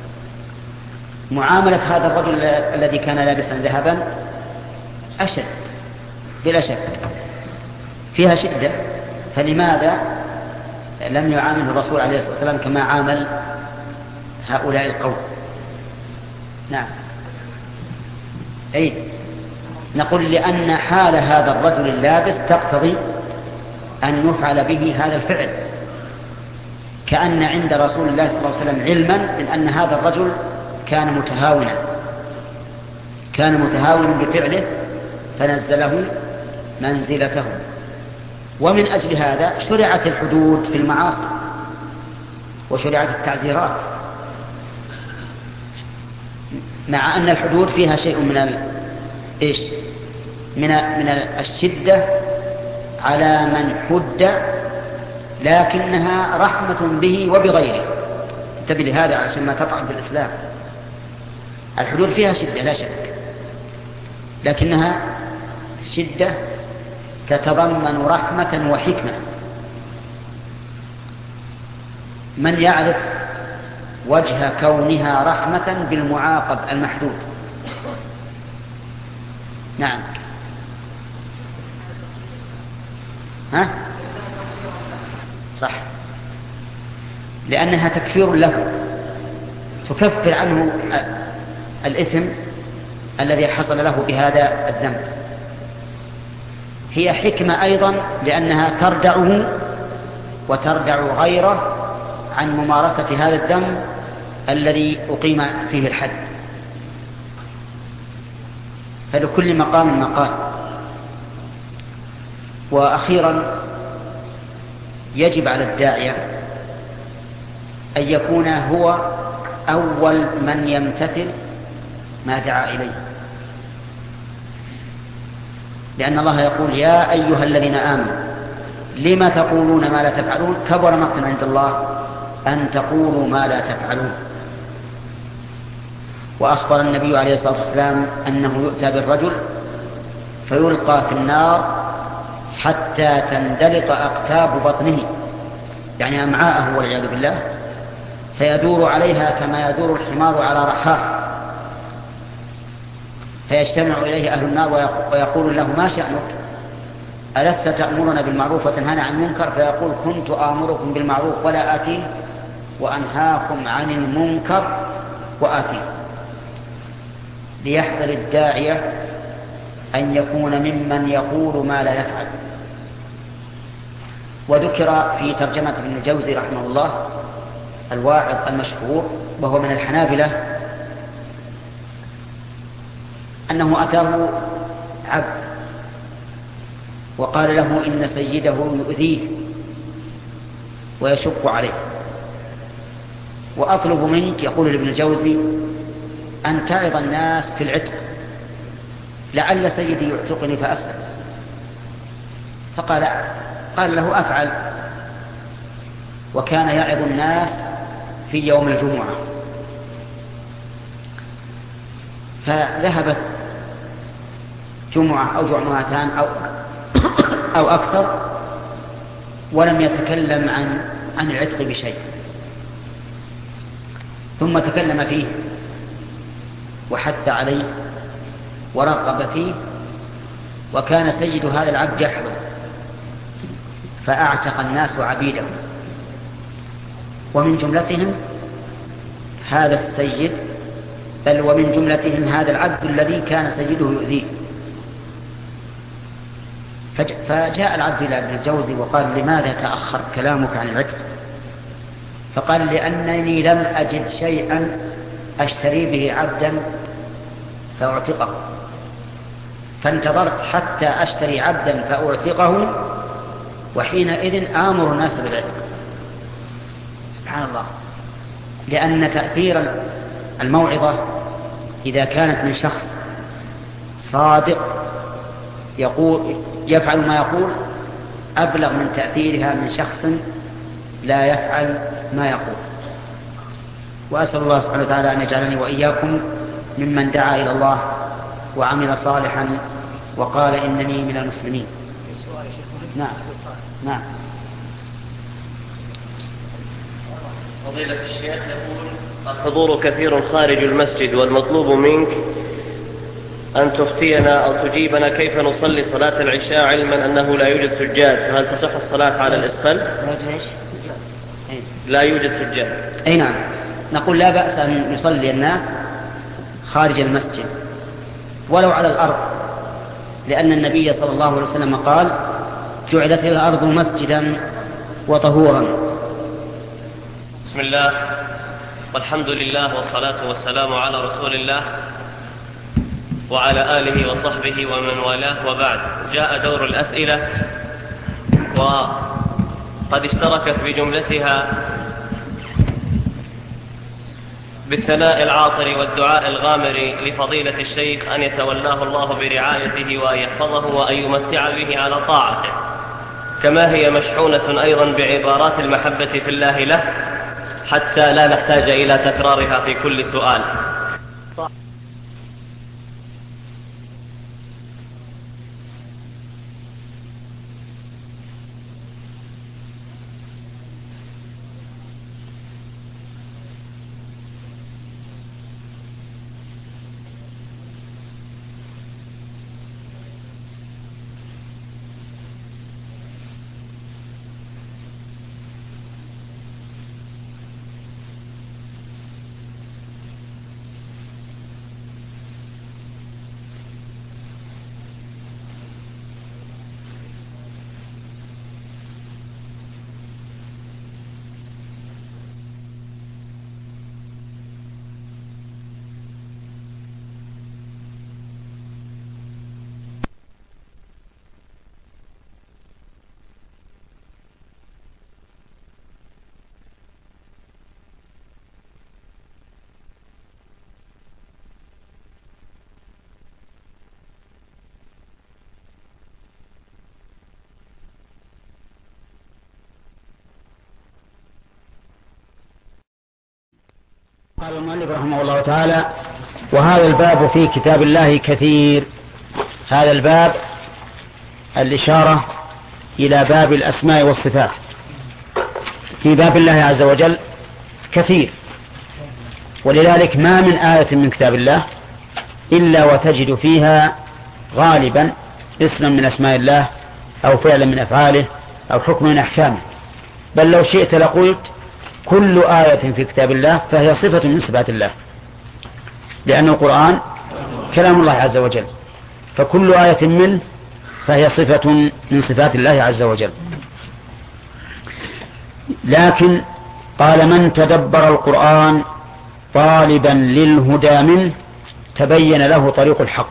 معاملة هذا الرجل الذي كان لابسا ذهبا أشد بلا شك، فيها شدة، فلماذا لم يعامله الرسول عليه الصلاة والسلام كما عامل هؤلاء القوم؟ نعم، أي نقول لأن حال هذا الرجل اللابس تقتضي أن يفعل به هذا الفعل، كأن عند رسول الله صلى الله عليه وسلم علما من أن هذا الرجل كان متهاونا بفعله فنزله منزلته. ومن أجل هذا شرعت الحدود في المعاصي وشرعت التعزيرات. مع أن الحدود فيها شيء إيش؟ من الشدة على من حد، لكنها رحمة به وبغيره. انتبه لهذا عشان ما تطعن في الإسلام. الحدود فيها شدة لا شك، لكنها شدة تتضمن رحمة وحكمة. من يعرف وجه كونها رحمة بالمعاقب المحدود؟ نعم. ها؟ صح، لأنها تكفير له، تكفر عنه الإثم الذي حصل له بهذا الذنب. هي حكمة أيضا لأنها تردعه وتردع غيره عن ممارسة هذا الذنب الذي أقيم فيه الحد. فلكل مقام مقال. وأخيرا يجب على الداعية أن يكون هو أول من يمتثل ما دعا إليه، لأن الله يقول يا أيها الذين آمنوا لما تقولون ما لا تفعلون كبر مقتا عند الله أن تقولوا ما لا تفعلون. وأخبر النبي عليه الصلاة والسلام أنه يؤتى بالرجل فيلقى في النار حتى تندلق أقتاب بطنه، يعني أمعاءه والعياذ بالله، فيدور عليها كما يدور الحمار على رحاه، فيجتمع إليه أهل النار ويقول له ما شأنك؟ ألست تأمرنا بالمعروف وتنهانا عن المنكر؟ فيقول كنت آمركم بالمعروف ولا آتيه وأنهاكم عن المنكر وآتيه. ليحذر الداعية أن يكون ممن يقول ما لا يفعل. وذكر في ترجمة ابن الجوزي رحمه الله الواعظ المشهور وهو من الحنابلة أنه أتاه عبد وقال له إن سيده يؤذيه ويشق عليه، وأطلب منك، يقول ابن الجوزي، أن تعظ الناس في العتق لعل سيدي يعتقني فأسلم. قال له أفعل. وكان يعظ الناس في يوم الجمعة، فذهبت جمعة أو جمعتان أو أكثر ولم يتكلم عن العتق بشيء، ثم تكلم فيه وحث عليه ورغب فيه، وكان سيد هذا العبد يحضر فأعتق الناس عبيده، ومن جملتهم هذا السيد، بل ومن جملتهم هذا العبد الذي كان سيده يؤذيه. فجاء العبد إلى ابن الجوزي وقال لماذا تأخر كلامك عن العتق؟ فقال لأنني لم أجد شيئا أشتري به عبدا فأعتقه، فانتظرت حتى أشتري عبدا فأعتقه وحينئذ آمر الناس بالعتق. سبحان الله. لأن تأثير الموعظة إذا كانت من شخص صادق يفعل ما يقول أبلغ من تأثيرها من شخص لا يفعل ما يقول. وأسأل الله سبحانه وتعالى أن يجعلني وإياكم ممن دعا إلى الله وعمل صالحا وقال إنني من المسلمين. نعم نعم. فضيلة الشيخ يقول الحضور كثير خارج المسجد، والمطلوب منك أن تفتينا أو تجيبنا كيف نصلي صلاة العشاء علما أنه لا يوجد سجاد، فهل تصح الصلاة على الإسفل؟ لا يوجد سجاد. أي نعم. نقول لا بأس أن يصلي الناس خارج المسجد ولو على الأرض، لأن النبي صلى الله عليه وسلم قال جعلت الأرض مسجدا وطهورا. بسم الله والحمد لله والصلاة والسلام على رسول الله وعلى آله وصحبه ومن والاه، وبعد. جاء دور الأسئلة وقد اشتركت بجملتها بالثناء العاطر والدعاء الغامر لفضيلة الشيخ أن يتولاه الله برعايته وأن يحفظه وأن يمتع به على طاعته، كما هي مشحونة أيضا بعبارات المحبة في الله له حتى لا نحتاج إلى تكرارها في كل سؤال. قال المؤلف رحمه الله تعالى: وهذا الباب في كتاب الله كثير. هذا الباب الإشارة إلى باب الأسماء والصفات. في باب الله عز وجل كثير، ولذلك ما من آية من كتاب الله إلا وتجد فيها غالبا اسما من أسماء الله أو فعلا من أفعاله أو حكم من أحكامه. بل لو شئت لقلت كل آية في كتاب الله فهي صفة من صفات الله، لأن القرآن كلام الله عز وجل، فكل آية منه فهي صفة من صفات الله عز وجل. لكن قال: من تدبر القرآن طالبا للهدى منه تبين له طريق الحق.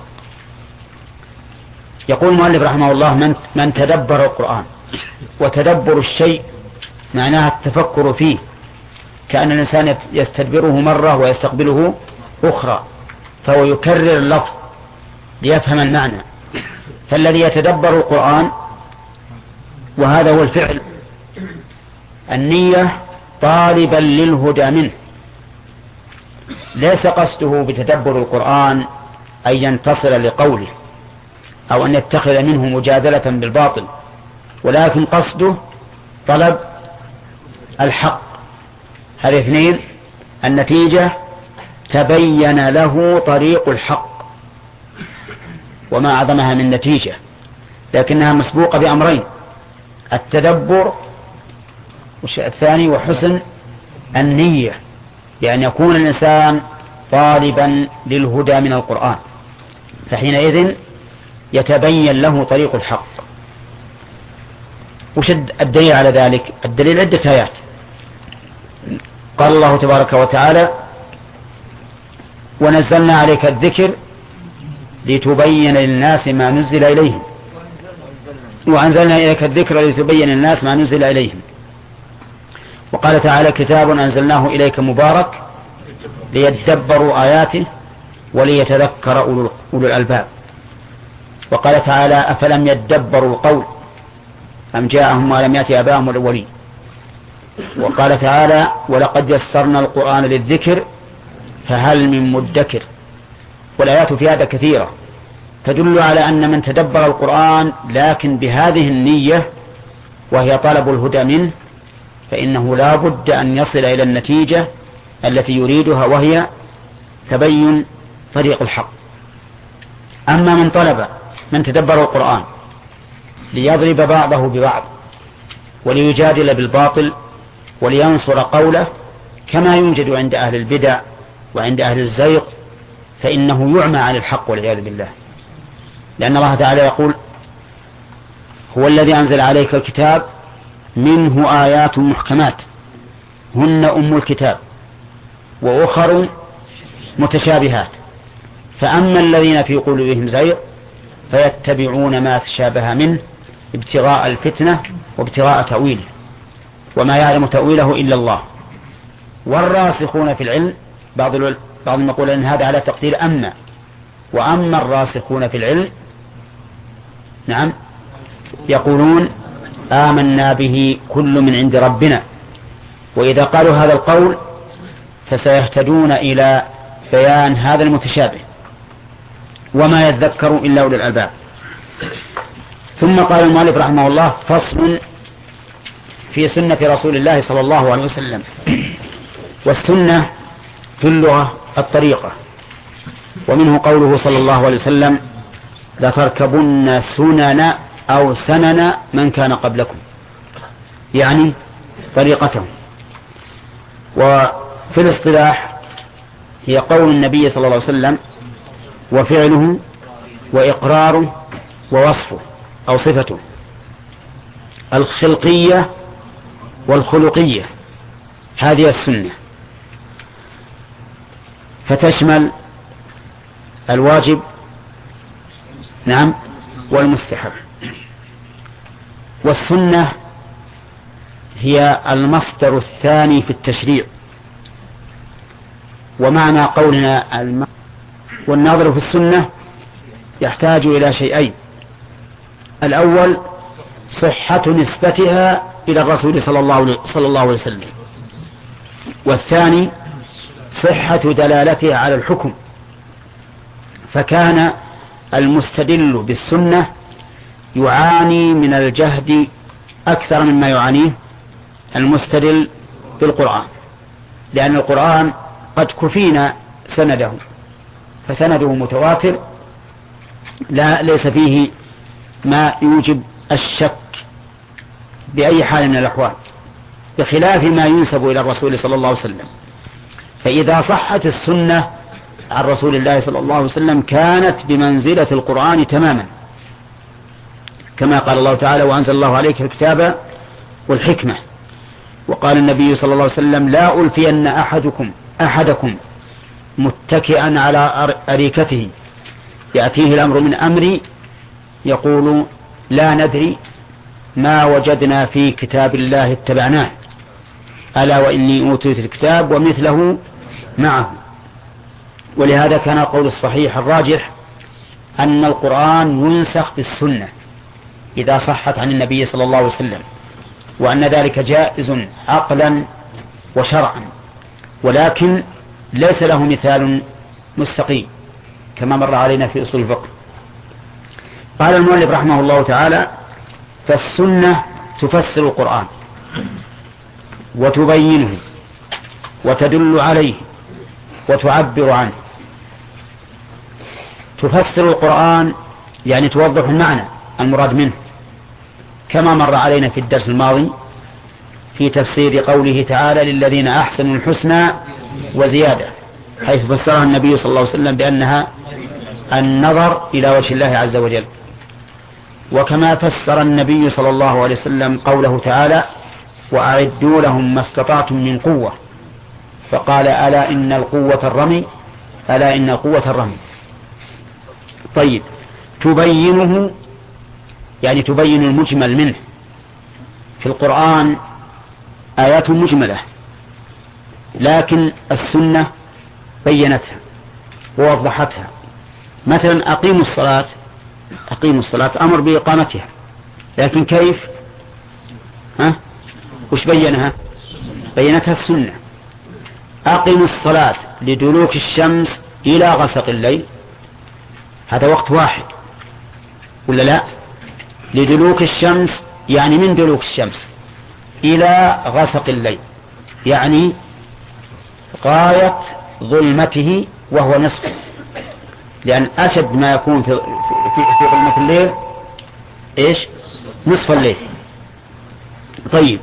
يقول المؤلف رحمه الله: من تدبر القرآن. وتدبر الشيء معناها التفكر فيه، كأن الإنسان يستدبره مرة ويستقبله أخرى، فهو يكرر اللفظ ليفهم المعنى. فالذي يتدبر القرآن، وهذا هو الفعل، النية طالبا للهدى منه، ليس قصده بتدبر القرآن أن ينتصر لقوله أو أن يتخذ منه مجادلة بالباطل، ولكن قصده طلب الحق. هذه اثنين: النتيجة تبين له طريق الحق، وما أعظمها من نتيجة، لكنها مسبوقة بأمرين: التدبر الثاني وحسن النية، بأن يكون الإنسان طالبا للهدى من القرآن، فحينئذ يتبين له طريق الحق. وشد الدليل على ذلك؟ الدليل عدة آيات. قال الله تبارك وتعالى: ونزلنا عليك الذكر لتبين للناس ما نزل إليهم، وأنزلنا إليك الذكر لتبين للناس ما نزل إليهم. وقال تعالى: كتاب أنزلناه إليك مبارك ليدبروا آياته وليتذكر أولو الألباب. وقال تعالى: أفلم يدبروا القول أم جاءهم ما لم يأت آباءهم الأولين. وقال تعالى: ولقد يسرنا القرآن للذكر فهل من مدكر. والآيات في هذا كثيرة تدل على أن من تدبر القرآن لكن بهذه النية وهي طلب الهدى منه، فإنه لا بد أن يصل إلى النتيجة التي يريدها، وهي تبين طريق الحق. أما من تدبر القرآن ليضرب بعضه ببعض وليجادل بالباطل ولينصر قوله، كما يوجد عند أهل البدع وعند أهل الزيغ، فإنه يعمى عن الحق والعياذ بالله. لأن الله تعالى يقول: هو الذي أنزل عليك الكتاب منه آيات محكمات هن أم الكتاب وأخر متشابهات، فأما الذين في قلوبهم زيغ فيتبعون ما تشابه منه ابتغاء الفتنة وابتغاء تأويله، وما يعلم تأويله إلا الله. والراسخون في العلم بعضهم يقول أن هذا على تقدير أما، وأما الراسخون في العلم نعم يقولون آمنا به كل من عند ربنا. وإذا قالوا هذا القول فسيهتدون إلى بيان هذا المتشابه، وما يذكر إلا أولي الألباب. ثم قال المؤلف رحمه الله: فصل في سنة رسول الله صلى الله عليه وسلم. والسنة في اللغة الطريقة، ومنه قوله صلى الله عليه وسلم: لتركبن سنن أو سنن من كان قبلكم، يعني طريقتهم. وفي الاصطلاح هي قول النبي صلى الله عليه وسلم وفعله وإقراره ووصفه أو صفته الخلقية والخلقية، هذه السنة، فتشمل الواجب نعم والمستحب. والسنة هي المصدر الثاني في التشريع، ومعنى قولنا والناظر في السنة يحتاج إلى شيئين: الأول صحة نسبتها إلى الرسول صلى الله عليه وسلم، والثاني صحة دلالتها على الحكم. فكان المستدل بالسنة يعاني من الجهد أكثر مما يعانيه المستدل بالقرآن، لأن القرآن قد كفينا سنده، فسنده متواتر ليس فيه ما يوجب الشك بأي حال من الأحوال، بخلاف ما ينسب إلى الرسول صلى الله عليه وسلم. فإذا صحت السنة عن رسول الله صلى الله عليه وسلم كانت بمنزلة القرآن تماما، كما قال الله تعالى: وأنزل الله عليك الكتاب والحكمة. وقال النبي صلى الله عليه وسلم: لا ألفين أحدكم متكئا على أريكته يأتيه الأمر من أمري يقول لا ندري ما وجدنا في كتاب الله اتبعناه، ألا وإني أوتيت الكتاب ومثله معه. ولهذا كان القول الصحيح الراجح أن القرآن ينسخ بالسنة إذا صحت عن النبي صلى الله عليه وسلم، وأن ذلك جائز عقلا وشرعا، ولكن ليس له مثال مستقيم كما مر علينا في أصول الفقه. قال المؤلف رحمه الله تعالى: فالسنة تفسر القرآن وتبينه وتدل عليه وتعبر عنه. تفسر القرآن يعني توضح المعنى المراد منه، كما مر علينا في الدرس الماضي في تفسير قوله تعالى: للذين أحسنوا الحسنى وزيادة، حيث فسرها النبي صلى الله عليه وسلم بأنها النظر إلى وجه الله عز وجل. وكما فسر النبي صلى الله عليه وسلم قوله تعالى: وأعدوا لهم ما استطعتم من قوة، فقال: ألا إن القوة الرمي، ألا إن القوة الرمي. طيب، تبينه يعني تبين المجمل منه. في القرآن آيات مجملة، لكن السنة بينتها ووضحتها. مثلا أقيموا الصلاة أمر بإقامتها، لكن كيف؟ وش بينها؟ بينتها السنة. أقيموا الصلاة لدلوك الشمس إلى غسق الليل، هذا وقت واحد ولا لا؟ لدلوك الشمس يعني من دلوك الشمس إلى غسق الليل، يعني غاية ظلمته وهو نصف، لأن أشد ما يكون في ظلمة الليل إيش؟ نصف الليل. طيب،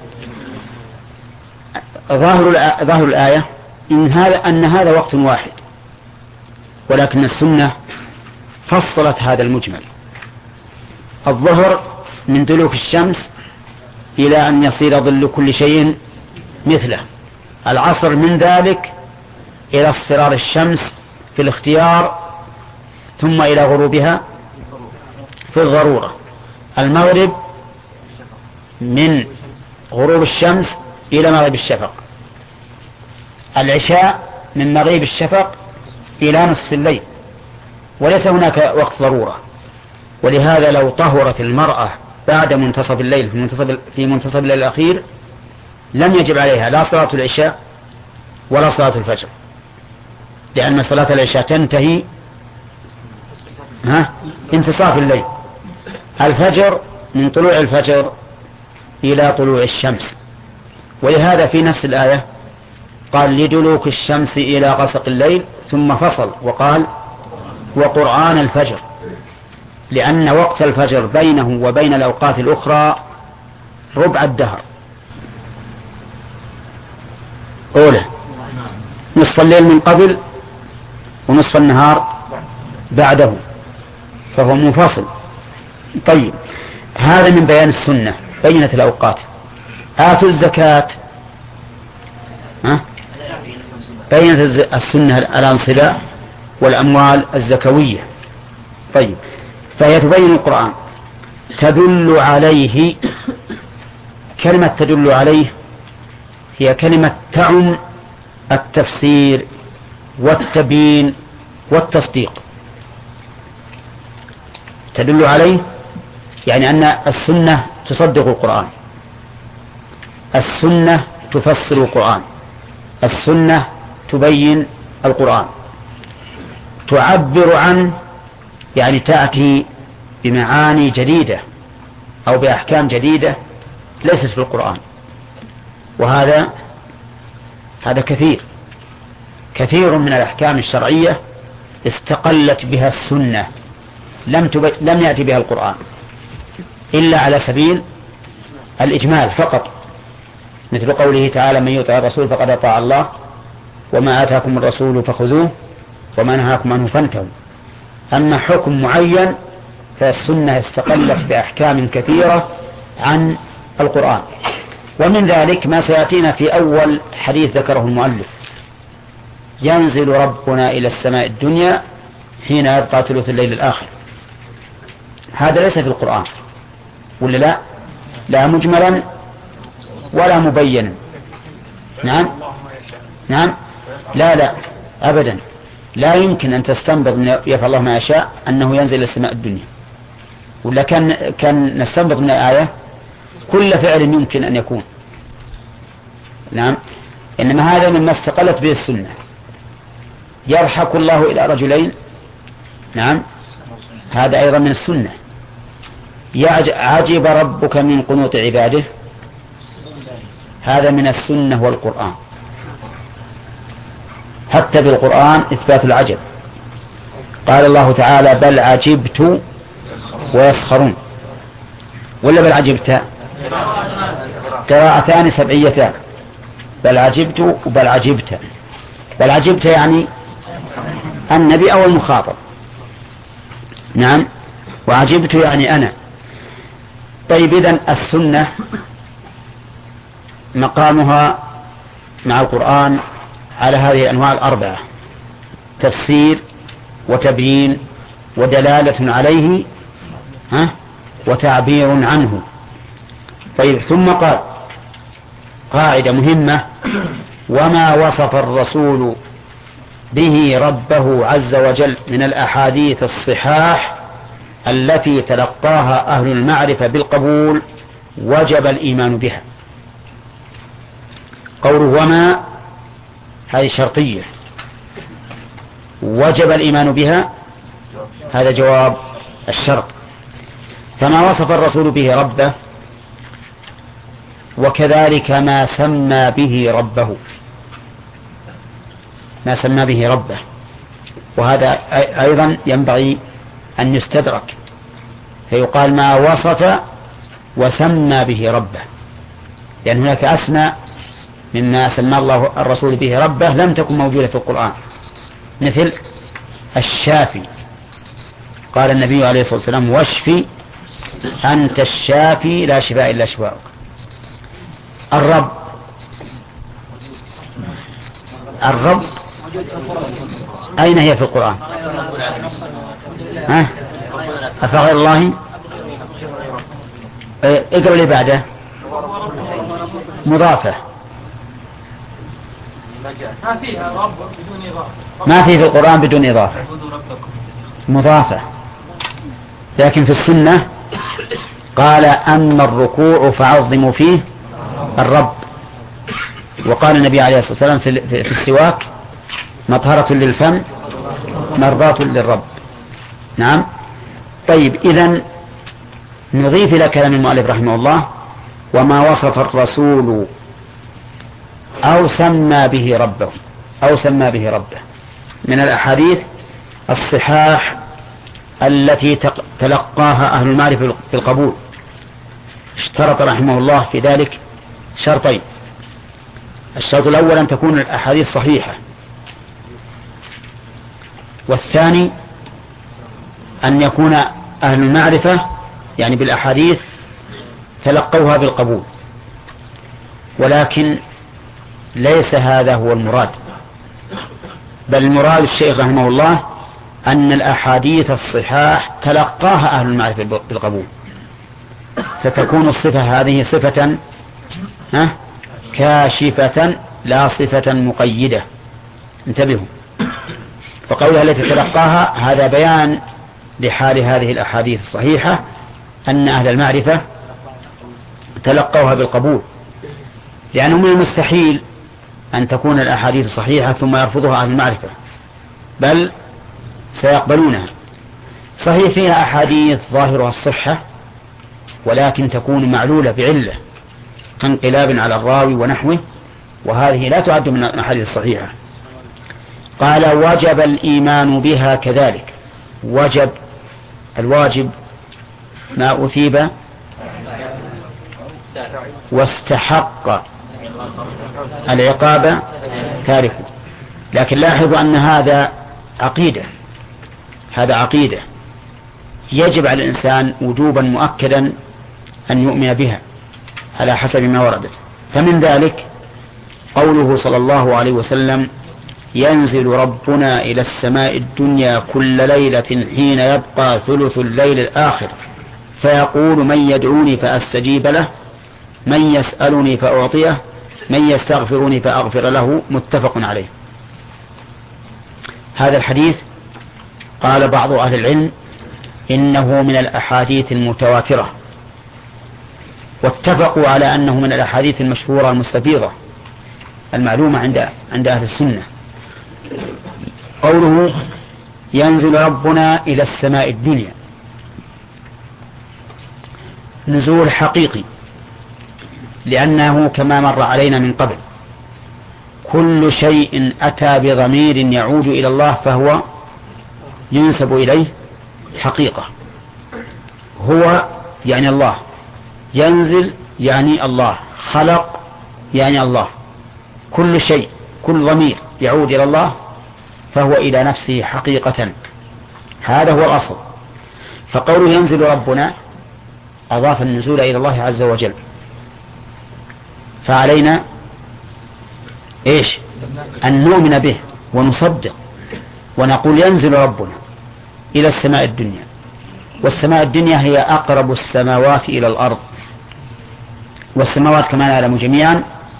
ظاهر الآية أن هذا وقت واحد، ولكن السنة فصلت هذا المجمل. الظهر من دلوك الشمس إلى أن يصير ظل كل شيء مثله، العصر من ذلك إلى اصفرار الشمس في الاختيار، ثم إلى غروبها في الضرورة، المغرب من غروب الشمس إلى مغرب الشفق، العشاء من مغيب الشفق إلى نصف الليل، وليس هناك وقت ضرورة. ولهذا لو طهرت المرأة بعد منتصف الليل في منتصف الليل الأخير لم يجب عليها لا صلاة العشاء ولا صلاة الفجر، لأن صلاة العشاء تنتهي انتصاف الليل، الفجر من طلوع الفجر إلى طلوع الشمس. ولهذا في نفس الآية قال لدلوك الشمس إلى غسق الليل، ثم فصل وقال وقرآن الفجر، لأن وقت الفجر بينه وبين الأوقات الأخرى ربع الدهر، أولى نصف الليل من قبل ونصف النهار بعده، فهو منفصل. طيب، هذا من بيان السنة بينت الأوقات. آتوا الزكاة بينت السنة الأنصباء والأموال الزكوية. طيب، فهي تبين القرآن، تدل عليه. كلمة تدل عليه هي كلمة تعم التفسير والتبيين والتصديق. تدل عليه يعني أن السنة تصدق القرآن، السنة تفسر القرآن، السنة تبين القرآن، تعبر عنه يعني تأتي بمعاني جديدة أو بأحكام جديدة ليست في القرآن. وهذا كثير من الأحكام الشرعية استقلت بها السنة، لم يأتي بها القرآن إلا على سبيل الإجمال فقط، مثل قوله تعالى من يطع الرسول فقد أطاع الله وما آتاكم الرسول فخذوه وما نهاكم عنه فانتهوا. أما حكم معين فالسنة استقلت بأحكام كثيرة عن القرآن. ومن ذلك ما سيأتينا في أول حديث ذكره المؤلف: ينزل ربنا إلى السماء الدنيا حين يبقى ثلث الليل الآخر. هذا ليس في القرآن ولا لا؟ لا مجملا ولا مبينا. نعم لا أبدا، لا يمكن أن تستنبط من يفعل الله ما يشاء أنه ينزل إلى السماء الدنيا، ولا كان نستنبط من الآية كل فعل يمكن أن يكون. نعم، إنما هذا مما استقلت به السنة. يضحك الله إلى رجلين، نعم، هذا أيضا من السنة. عجب ربك من قنوط عباده، هذا من السنة والقرآن. حتى بالقرآن إثبات العجب. قال الله تعالى بل عجبت ويسخرون، ولا بل عجبت؟ قراءتان سبعيتان، بل عجبت وبل عجبت. بل عجبت يعني النبي أو المخاطب، نعم، وعجبت يعني أنا. طيب، إذن السنة مقامها مع القرآن على هذه الأنواع الأربعة: تفسير وتبيين ودلالة عليه وتعبير عنه. طيب، ثم قال قاعدة مهمة: وما وصف الرسول به ربه عز وجل من الأحاديث الصحاح التي تلقاها أهل المعرفة بالقبول وجب الإيمان بها. قوله وما هذه شرطية، وجب الإيمان بها هذا جواب الشرط. فما وصف الرسول به ربه، وكذلك ما سمى به ربه، ما سمى به ربه، وهذا أيضا ينبغي أن يستدرك، فيقال ما وصف وسمى به ربه، لأن هناك أسماء مما سمى الله الرسول به ربه لم تكن موجودة في القرآن، مثل الشافي، قال النبي عليه الصلاة والسلام واشفي أنت الشافي لا شفاء إلا شفاءك. الرب أين هي في القرآن؟ أفغير الله؟ اقرأ لي بعده. مضافة، ما فيها رب بدون إضافة، ما في القرآن بدون إضافة مضافة، لكن في السنة قال أما الركوع فعظموا فيه الرب. وقال النبي عليه الصلاة والسلام في السواك مطهرة للفم مرضاة للرب. نعم. طيب، إذن نضيف إلى كلام المؤلف رحمه الله وما وصف الرسول أو سمى به ربه من الأحاديث الصحاح التي تلقاها أهل المعرفة بالقبول. اشترط رحمه الله في ذلك شرطين: الشرط الأول أن تكون الأحاديث صحيحة، والثاني أن يكون أهل المعرفة يعني بالأحاديث تلقوها بالقبول. ولكن ليس هذا هو المراد، بل المراد الشيخ رحمه الله أن الأحاديث الصحاح تلقاها أهل المعرفة بالقبول، فتكون الصفة هذه صفة كاشفة لا صفة مقيدة. انتبهوا، فقولها التي تلقاها هذا بيان لحال هذه الأحاديث الصحيحة أن أهل المعرفة تلقوها بالقبول، لأنه من المستحيل أن تكون الأحاديث صحيحة ثم يرفضها أهل المعرفة، بل سيقبلونها. صحيح فيها أحاديث ظاهرها الصحة ولكن تكون معلولة بعلة كانقلاب على الراوي ونحوه، وهذه لا تعد من الأحاديث الصحيحة. قال وجب الإيمان بها كذلك. وجب، الواجب ما أثيب واستحق العقاب تاركه. لكن لاحظوا أن هذا عقيدة يجب على الإنسان وجوبا مؤكدا أن يؤمن بها على حسب ما وردت. فمن ذلك قوله صلى الله عليه وسلم: ينزل ربنا إلى السماء الدنيا كل ليلة حين يبقى ثلث الليل الآخر فيقول: من يدعوني فأستجيب له، من يسألني فأعطيه، من يستغفرني فأغفر له. متفق عليه. هذا الحديث قال بعض أهل العلم إنه من الأحاديث المتواترة، واتفقوا على أنه من الأحاديث المشهورة المستفيضة المعلومة عند أهل السنة. قوله ينزل ربنا إلى السماء الدنيا نزول حقيقي، لأنه كما مر علينا من قبل كل شيء أتى بضمير يعود إلى الله فهو ينسب إليه حقيقة. هو يعني الله، ينزل يعني الله، خلق يعني الله. كل شيء، كل ضمير يعود إلى الله فهو إلى نفسه حقيقة. هذا هو الأصل. فقوله ينزل ربنا أضاف النزول إلى الله عز وجل، فعلينا أن نؤمن به ونصدق ونقول ينزل ربنا إلى السماء الدنيا. والسماء الدنيا هي أقرب السماوات إلى الأرض، والسماوات كما نعلم جميعا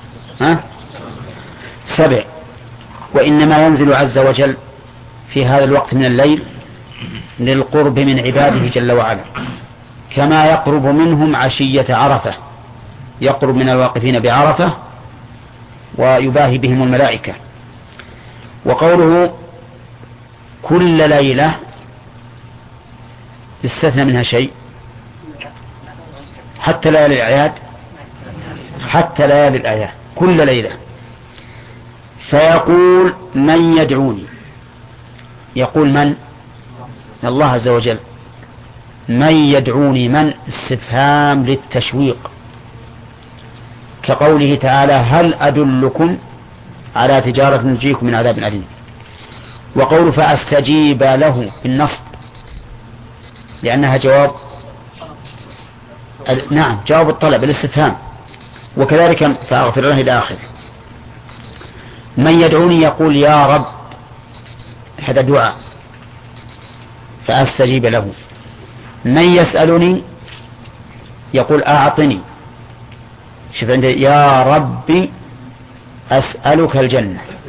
7، وإنما ينزل عز وجل في هذا الوقت من الليل للقرب من عباده جل وعلا، كما يقرب منهم عشية عرفة، يقرب من الواقفين بعرفة ويباهي بهم الملائكة. وقوله كل ليلة يستثنى منها شيء، حتى ليالي الأعياد، حتى ليالي الأعياد كل ليلة. فيقول من يدعوني، يقول من؟ الله عز وجل. من يدعوني، من استفهام للتشويق، كقوله تعالى هل أدلكم على تجارة نجيكم من عذاب أليم. وقول فأستجيب له بالنصب لأنها جواب جواب الطلب الاستفهام، وكذلك فأغفر له إلى آخره. من يدعوني يقول يا رب، هذا دعاء فأستجيب له. من يسألني يقول أعطني، شوف عندي يا ربي أسألك الجنة،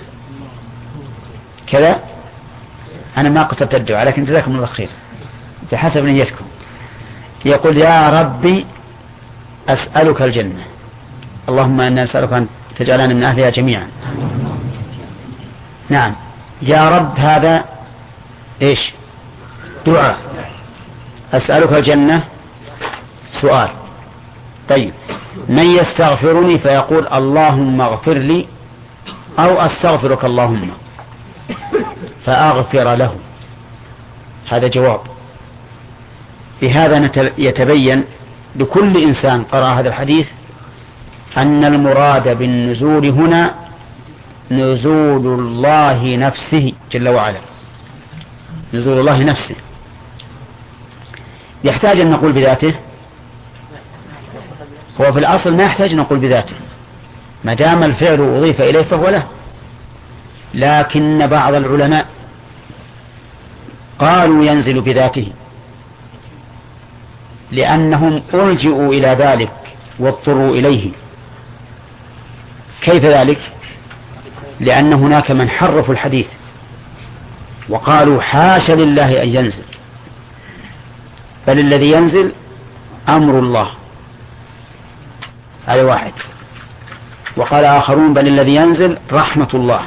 كذا. أنا ما قصدت الدعاء، لكن جزاكم الله خير بحسب نيتكم. يقول يا ربي أسألك الجنة، اللهم إنا نسألك أن تجعلنا من أهلها جميعا. نعم، يا رب هذا إيش؟ دعاء. أسألك الجنة سؤال. طيب، من يستغفرني فيقول اللهم اغفر لي، أو أستغفرك اللهم فأغفر له، هذا جواب. بهذا يتبين لكل إنسان قرأ هذا الحديث أن المراد بالنزول هنا نزول الله نفسه جل وعلا، نزول الله نفسه. يحتاج أن نقول بذاته؟ هو في الأصل ما يحتاج أن نقول بذاته، ما دام الفعل أضيف إليه فهو له. لكن بعض العلماء قالوا ينزل بذاته، لأنهم ألجئوا إلى ذلك واضطروا إليه. كيف ذلك؟ لأن هناك من حرفوا الحديث وقالوا حاشا لله أن ينزل، بل الذي ينزل أمر الله، هذا واحد. وقال آخرون بل الذي ينزل رحمة الله،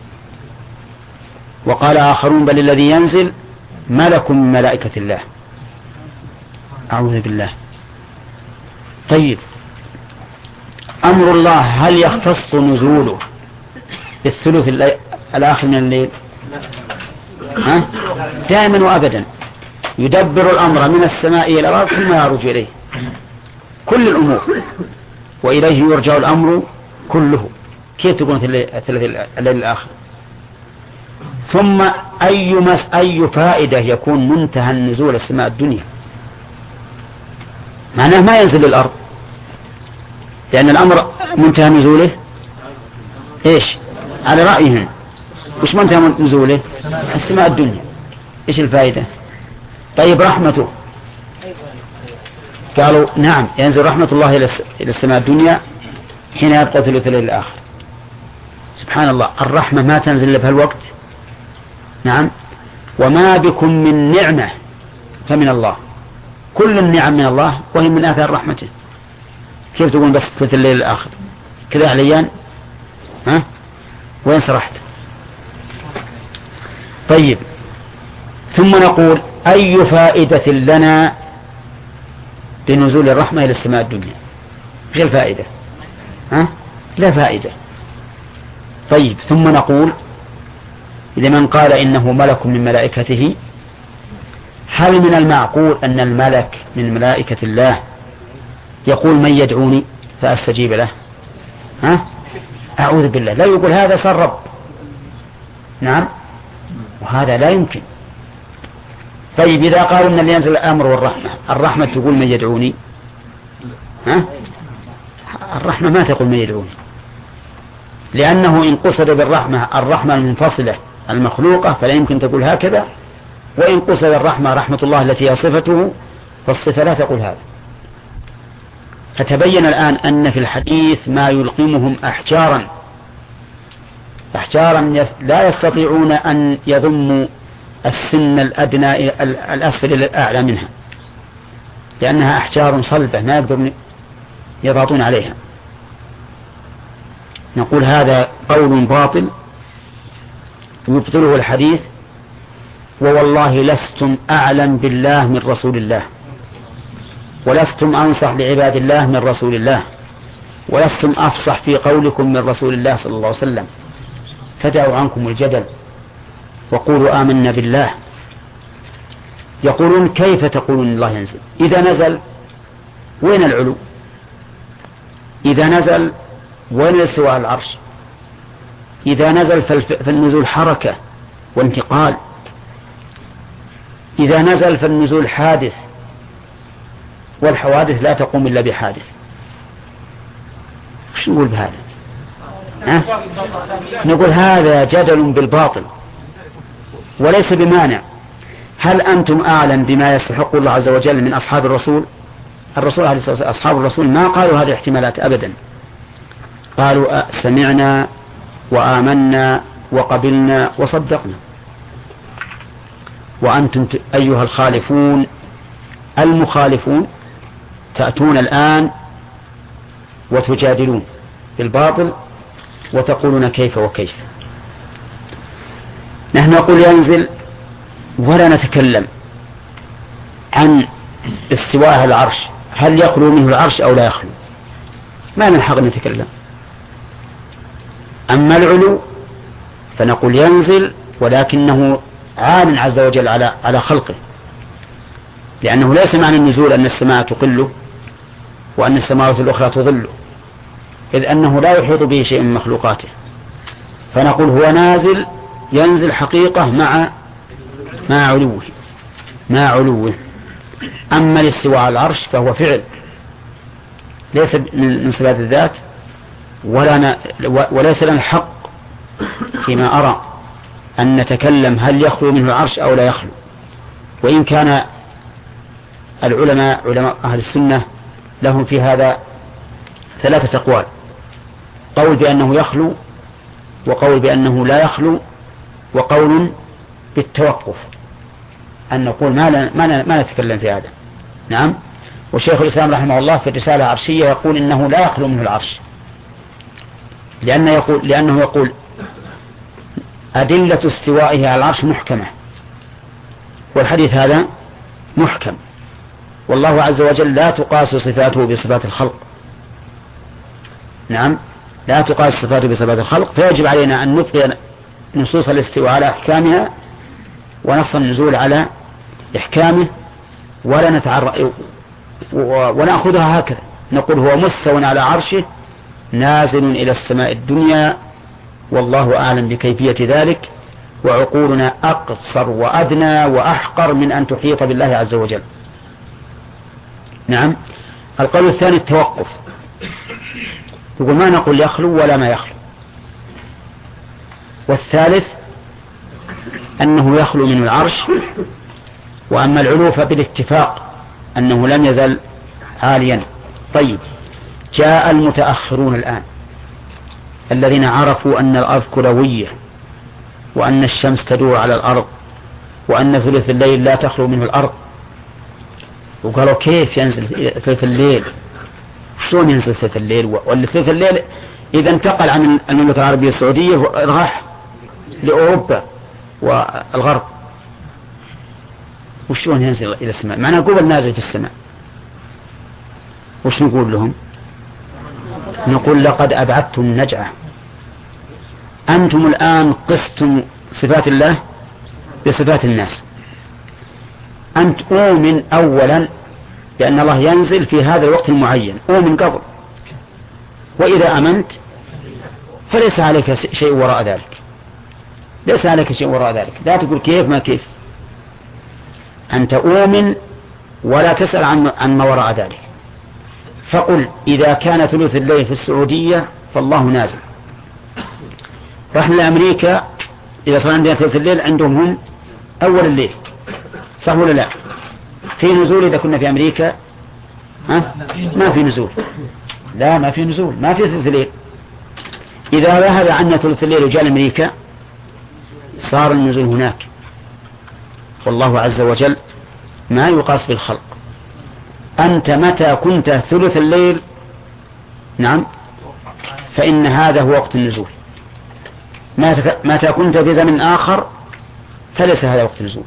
وقال آخرون بل الذي ينزل ملك من ملائكة الله، أعوذ بالله. طيب، أمر الله هل يختص نزوله بالثلث الآخر من الليل؟ دائما وأبدا يدبر الأمر من السماء إلى الأرض ثم يعرج إليه كل الأمور، وإليه يرجع الأمر كله. كيف تكون الليل الآخر؟ ثم أي فائدة يكون منتهى النزول السماء الدنيا؟ معناه ما ينزل للأرض، لأن الأمر منتهى نزوله إيش؟ على رأيهم وش منتهى نزوله؟ السماء الدنيا. إيش الفائدة؟ طيب، رحمته قالوا نعم ينزل رحمة الله إلى السماء الدنيا حين يبقى ثلث الليل الآخر. سبحان الله، الرحمة ما تنزل إلا بهالوقت. نعم، وما بكم من نعمة فمن الله، كل النعم من الله وهي من آثار رحمته. كيف تقول بس ثلث الليل الآخر كذا عليان؟ وين سرحت؟ طيب، ثم نقول أي فائدة لنا بنزول الرحمة إلى السماء الدنيا؟ ايش الفائدة؟ لا فائدة. طيب، ثم نقول لمن قال إنه ملك من ملائكته، هل من المعقول أن الملك من ملائكة الله يقول من يدعوني فأستجيب له؟ أعوذ بالله، لا يقول هذا صار رب. نعم، وهذا لا يمكن. طيب، إذا قالوا أن اللي ينزل الأمر والرحمة، الرحمة تقول من يدعوني؟ الرحمة ما تقول من يدعوني، لأنه إن قصد بالرحمة الرحمة المنفصلة المخلوقة فلا يمكن تقول هكذا، وإن قصد الرحمة رحمة الله التي هي صفته فالصفة لا تقول هذا. فتبين الآن أن في الحديث ما يلقمهم أحجارا لا يستطيعون أن يضموا السن الأدنى الأسفل إلى الأعلى منها، لأنها أحجار صلبة ما يقدرون يضغطون عليها. نقول هذا قول باطل يبطله الحديث، ووالله لستم أعلم بالله من رسول الله، ولستم أنصح لعباد الله من رسول الله، ولستم أفصح في قولكم من رسول الله صلى الله عليه وسلم. فدعوا عنكم الجدل وقولوا آمنا بالله. يقولون كيف تقولون الله ينزل؟ إذا نزل وين العلو؟ إذا نزل وين استواء العرش؟ إذا نزل فالنزول حركة وانتقال، إذا نزل فالنزول حادث، والحوادث لا تقوم إلا بحادث. وش نقول بهذا؟ نقول هذا جدل بالباطل وليس بمانع. هل أنتم أعلم بما يستحق الله عز وجل من أصحاب الرسول؟ الرسول عليه الصلاة والسلام أصحاب الرسول ما قالوا هذه الاحتمالات أبدا، قالوا سمعنا وآمنا وقبلنا وصدقنا. وأنتم أيها الخالفون المخالفون تأتون الآن وتجادلون بالباطل وتقولون كيف وكيف. نحن نقول ينزل ولا نتكلم عن استواء على العرش، هل يخلو منه العرش أو لا يخلو، ما نلحق نتكلم. أما العلو فنقول ينزل ولكنه عال عز وجل على خلقه، لأنه ليس معنى النزول أن السماء تقله وأن السماوات الأخرى تظله، إذ أنه لا يحيط به شيء من مخلوقاته. فنقول هو نازل ينزل حقيقة مع علوه. أما الاستواء على العرش فهو فعل ليس من صفات الذات، وليس لنا الحق فيما أرى أن نتكلم هل يخلو منه العرش أو لا يخلو. وإن كان علماء أهل السنة لهم في هذا 3 أقوال: قول بأنه يخلو، وقول بأنه لا يخلو، وقول بالتوقف، أن نقول ما نتكلم في هذا. نعم. وشيخ الإسلام رحمه الله في الرسالة العرشية يقول إنه لا يخلو منه العرش، لأنه يقول أدلة استوائه على العرش محكمة، والحديث هذا محكم، والله عز وجل لا تقاس صفاته بصفات الخلق. نعم، لا تقاس صفاته بصفات الخلق، فيجب علينا أن نبقي نصوص الاستواء على أحكامها ونص النزول على إحكامه، ولا ونأخذها هكذا، نقول هو مستوى على عرشه نازل إلى السماء الدنيا، والله أعلم بكيفية ذلك، وعقولنا أقصر وأدنى وأحقر من أن تحيط بالله عز وجل. نعم. القول الثاني التوقف، يقول ما نقول يخلو ولا ما يخلو. والثالث أنه يخلو من العرش. وأما العلو فبالاتفاق أنه لم يزل عاليا. طيب، جاء المتأخرون الآن الذين عرفوا أن الأرض كروية، وأن الشمس تدور على الأرض، وأن ثلث الليل لا تخلو منه الأرض، وقالوا كيف ينزل ثلث الليل؟ شلون ينزل ثلث الليل؟ والثلث الليل إذا انتقل عن المملكة العربية السعودية راح لأوروبا والغرب، وشلون ينزل إلى السماء؟ معناه قبل نازل في السماء. وش نقول لهم؟ نقول لقد أبعدتم النجعة، أنتم الآن قستم صفات الله بصفات الناس. أنت أؤمن أولا بأن الله ينزل في هذا الوقت المعين، أؤمن قبل، وإذا أمنت فليس عليك شيء وراء ذلك، ليس عليك شيء وراء ذلك، لا تقول كيف ما كيف، أنت أؤمن ولا تسأل عن ما وراء ذلك. فقل إذا كان ثلث الليل في السعودية فالله نازل. رحنا لأمريكا، إذا صار عندنا ثلث الليل عندهم هم أول الليل، صح ولا لا؟ في نزول إذا كنا في أمريكا؟ ما في نزول، لا ما في نزول، ما في ثلث الليل. إذا ذهب عنا ثلث الليل وجاء أمريكا صار النزول هناك. والله عز وجل ما يقاس بالخلق. أنت متى كنت ثلث الليل، نعم، فإن هذا هو وقت النزول. متى كنت في زمن آخر فليس هذا وقت النزول.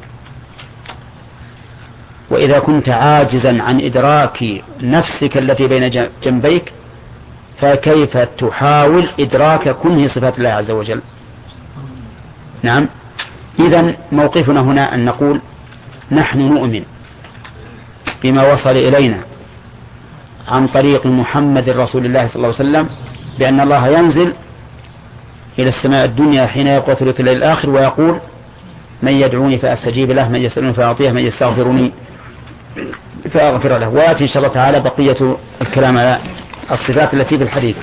وإذا كنت عاجزا عن إدراك نفسك التي بين جنبيك فكيف تحاول إدراك كنه صفات الله عز وجل؟ نعم. إذن موقفنا هنا أن نقول نحن نؤمن بما وصل إلينا عن طريق محمد رسول الله صلى الله عليه وسلم بأن الله ينزل إلى السماء الدنيا حين يقوى ثلث الليل الآخر ويقول من يدعوني فأستجيب له، من يسألني فأعطيه، من يستغفرني فأغفر له. ويأتي إن شاء الله تعالى بقية الكلام على الصفات التي في الحديث.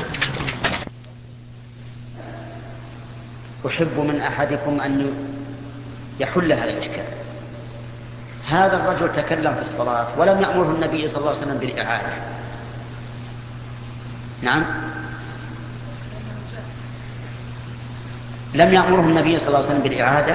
أحب من أحدكم أن يحل هذا الإشكال. هذا الرجل تكلم في الصلاة ولم يأمره النبي صلى الله عليه وسلم بالإعادة. نعم. لم يأمره النبي صلى الله عليه وسلم بالإعادة.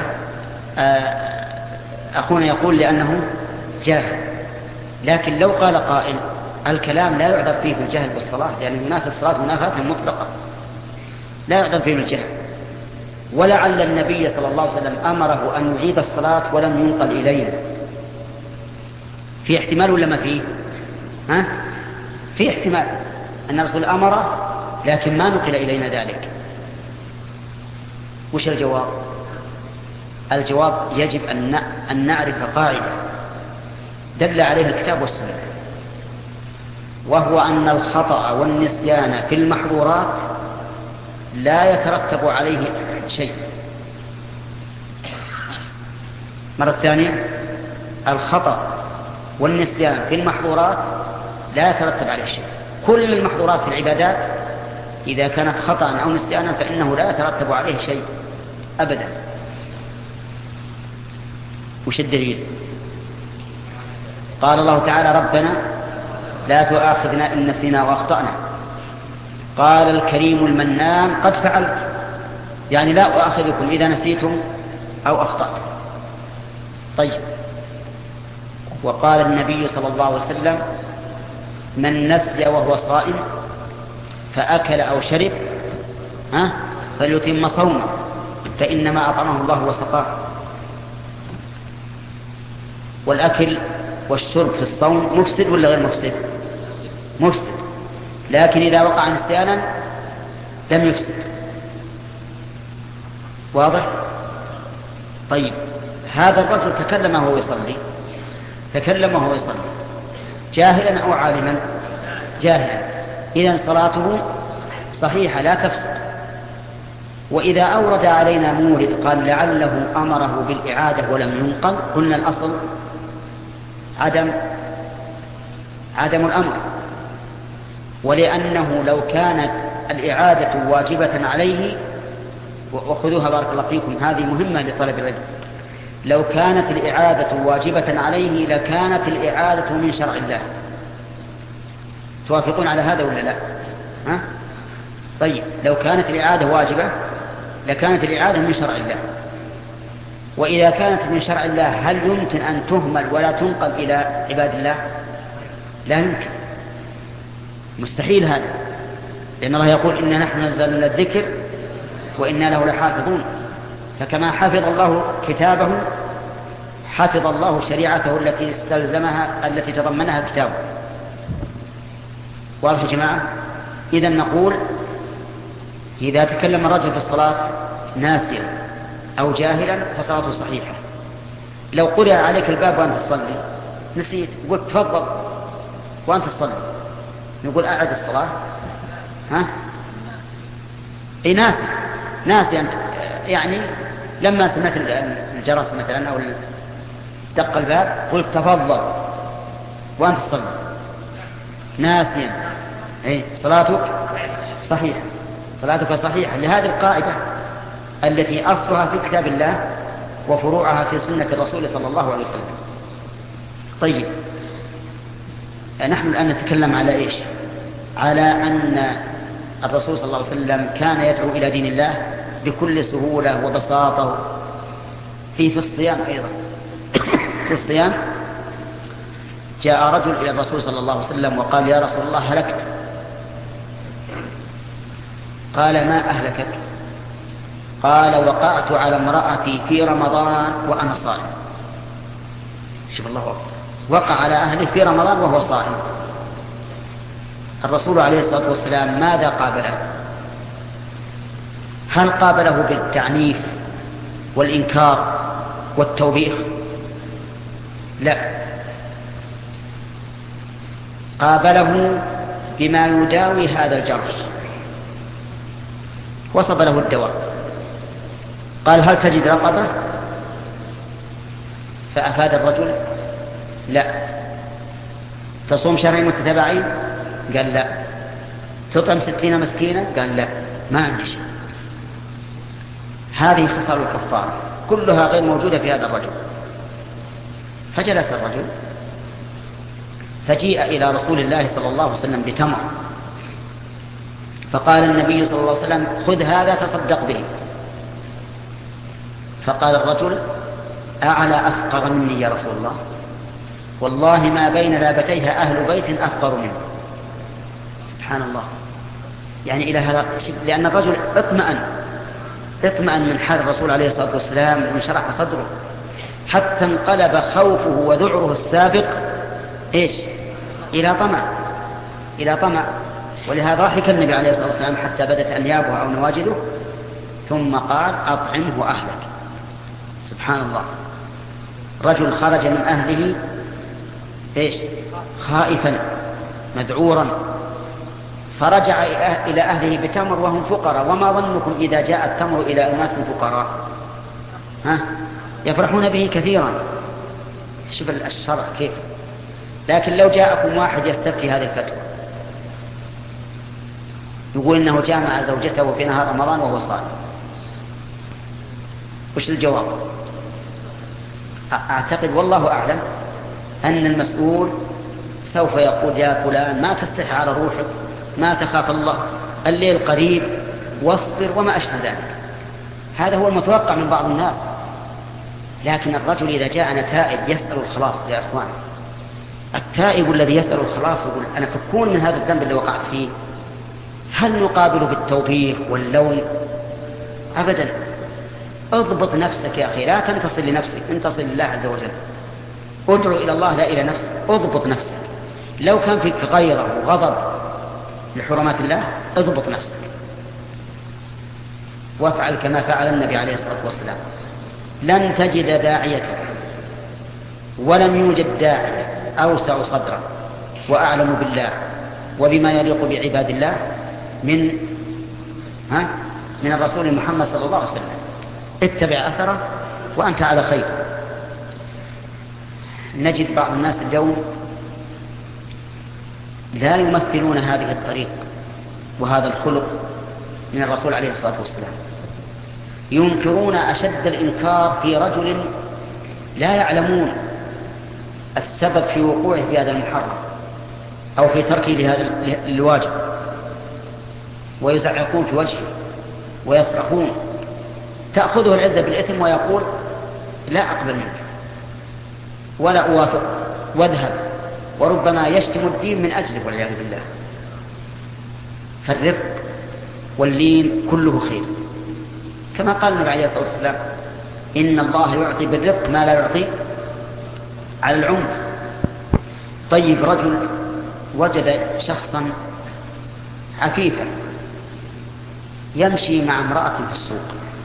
أخونا يقول لأنه جاهل، لكن لو قال قائل الكلام لا يعذر فيه بالجهل بالصلاة، لأن منافى الصلاة منافاة مطلقة لا يعذر فيه بالجهل. ولعل النبي صلى الله عليه وسلم أمره أن يعيد الصلاة ولم ينقل إلينا. في احتمال ولا ما فيه؟ في احتمال أن الرسول أمره لكن ما نقل إلينا ذلك. وش الجواب؟ الجواب يجب أن نعرف قاعدة دل عليها الكتاب والسنة، وهو أن الخطأ والنسيان في المحظورات لا يترتب عليه شيء. مرة ثانية، الخطأ والنسيان في المحظورات لا يترتب عليه شيء. كل المحظورات في العبادات إذا كانت خطأ أو نسيانا فإنه لا يترتب عليه شيء أبدا. وش الدليل؟ قال الله تعالى ربنا لا تؤاخذنا إن نسينا وأخطأنا. قال الكريم المنان قد فعلت، يعني لا أؤاخذكم إذا نسيتم أو أخطأتم. طيب، وقال النبي صلى الله عليه وسلم من نسي وهو صائم فأكل أو شرب فليتم صومه فإنما أطعمه الله وسقاه. والأكل والشرب في الصوم مفسد ولا غير مفسد؟ مفسد، لكن إذا وقع نسيانا لم يفسد. واضح؟ طيب، هذا الرجل تكلم وهو يصلي، تكلم وهو يصلي جاهلا أو عالما؟ جاهلا، إذن صلاته صحيحة لا تفسد. وإذا أورد علينا مورد قال لعله أمره بالإعادة ولم ينقل، قلنا الأصل عدم الأمر، ولأنه لو كانت الإعادة واجبة عليه، وخذوها بارك الله فيكم هذه مهمة لطلب العلم، لو كانت الإعادة واجبة عليه لكانت الإعادة من شرع الله. توافقون على هذا ولا لا؟ طيب، لو كانت الإعادة واجبة لكانت الإعادة من شرع الله، وإذا كانت من شرع الله هل يمكن أن تهمل ولا تنقل إلى عباد الله؟ لا يمكن، مستحيل هذا، لأن الله يقول إنا نحن نزلنا الذكر وإنا له لحافظون. فكما حفظ الله كتابه حفظ الله شريعته التي استلزمها التي تضمنها كتابه. واضح يا جماعة؟ إذن نقول إذا تكلم الرجل في الصلاة ناسيا أو جاهلا فصلاته صحيحة. لو قرأ عليك الباب وأنت تصلي نسيت قلت تفضل وأنت تصلي، نقول أعد الصلاة؟ ناسي أنت، يعني لما سمعت الجرس مثلا أو دق الباب قلت تفضل وأنت تصلي ناسيا، صلاتك صحيحة، صلاتك صحيحة لهذه القاعدة التي أصلها في كتاب الله وفروعها في سنة الرسول صلى الله عليه وسلم. طيب، نحن الآن نتكلم على إيش؟ على أن الرسول صلى الله عليه وسلم كان يدعو إلى دين الله بكل سهولة وبساطة. في الصيام أيضا، في الصيام جاء رجل إلى الرسول صلى الله عليه وسلم وقال يا رسول الله هلكت. قال ما أهلكك؟ قال وقعت على امرأتي في رمضان وأنا صائم. شوف الله أكبر، وقع على أهله في رمضان وهو صائم. الرسول عليه الصلاة والسلام ماذا قابله؟ هل قابله بالتعنيف والإنكار والتوبيخ؟ لا، قابله بما يداوي هذا الجرح، وصب له الدواء. قال هل تجد رقبة؟ فأفاد الرجل لا. تصوم شهرين متتابعين؟ قال لا. تطعم 60 مسكينا؟ قال لا، ما عندي شيء. هذه خصال الكفارة كلها غير موجودة في هذا الرجل. فجلس الرجل، فجيء إلى رسول الله صلى الله عليه وسلم بتمر، فقال النبي صلى الله عليه وسلم خذ هذا تصدق به. فقال الرجل: أعلى أفقر مني يا رسول الله؟ والله ما بين لابتيها أهل بيت أفقر منه. سبحان الله، يعني إلى هذا، لأن الرجل اطمأن من حال الرسول عليه الصلاة والسلام وانشرح صدره، حتى انقلب خوفه وذعره السابق إلى طمع. ولهذا ضحك النبي عليه الصلاة والسلام حتى بدت أنيابه أو نواجذه، ثم قال: أطعمه أهلك. سبحان الله، رجل خرج من أهله خائفا مذعورا، فرجع إلى أهله بتمر وهم فقراء. وما ظنكم إذا جاء التمر إلى أناس فقراء؟ يفرحون به كثيرا. شوف الشرع كيف. لكن لو جاءكم واحد يستفتي هذه الفتوى، يقول إنه جامع زوجته في نهار رمضان وهو صائم، وش الجواب؟ أعتقد والله أعلم أن المسؤول سوف يقول: يا فلان، ما تستحي على روحك، ما تخاف الله، الليل قريب، واصبر، وما أشبه ذلك. هذا هو المتوقع من بعض الناس. لكن الرجل إذا جاءنا تائب يسأل الخلاص، يا أخوان، التائب الذي يسأل الخلاص يقول: أنا فكون من هذا الذنب اللي وقعت فيه. هل نقابله بالتوبيخ واللوم؟ أبدا. اضبط نفسك يا أخي، لا تنتصر لنفسك، انتصر لله عز وجل. ادعو إلى الله لا إلى نفسك. اضبط نفسك. لو كان فيك غيره وغضب لحرمات الله، اضبط نفسك وافعل كما فعل النبي عليه الصلاة والسلام. لن تجد داعية ولم يوجد داعية أوسع صدرا وأعلم بالله وبما يليق بعباد الله من الرسول محمد صلى الله عليه وسلم. اتبع أثره وأنت على خير. نجد بعض الناس اليوم لا يمثلون هذه الطريق وهذا الخلق من الرسول عليه الصلاة والسلام. ينكرون أشد الإنكار في رجل لا يعلمون السبب في وقوعه في هذا المحرم أو في تركه لهذا الواجب، ويزعقون في وجهه ويصرخون. تأخذه العزة بالإثم ويقول: لا أقبل منك ولا أوافق، واذهب. وربما يشتم الدين من أجله والعياذ بالله. فالرفق واللين كله خير، كما قال النبي عليه الصلاة والسلام: إن الله يعطي بالرفق ما لا يعطي على العنف. طيب، رجل وجد شخصا عفيفا يمشي مع امرأة في السوق.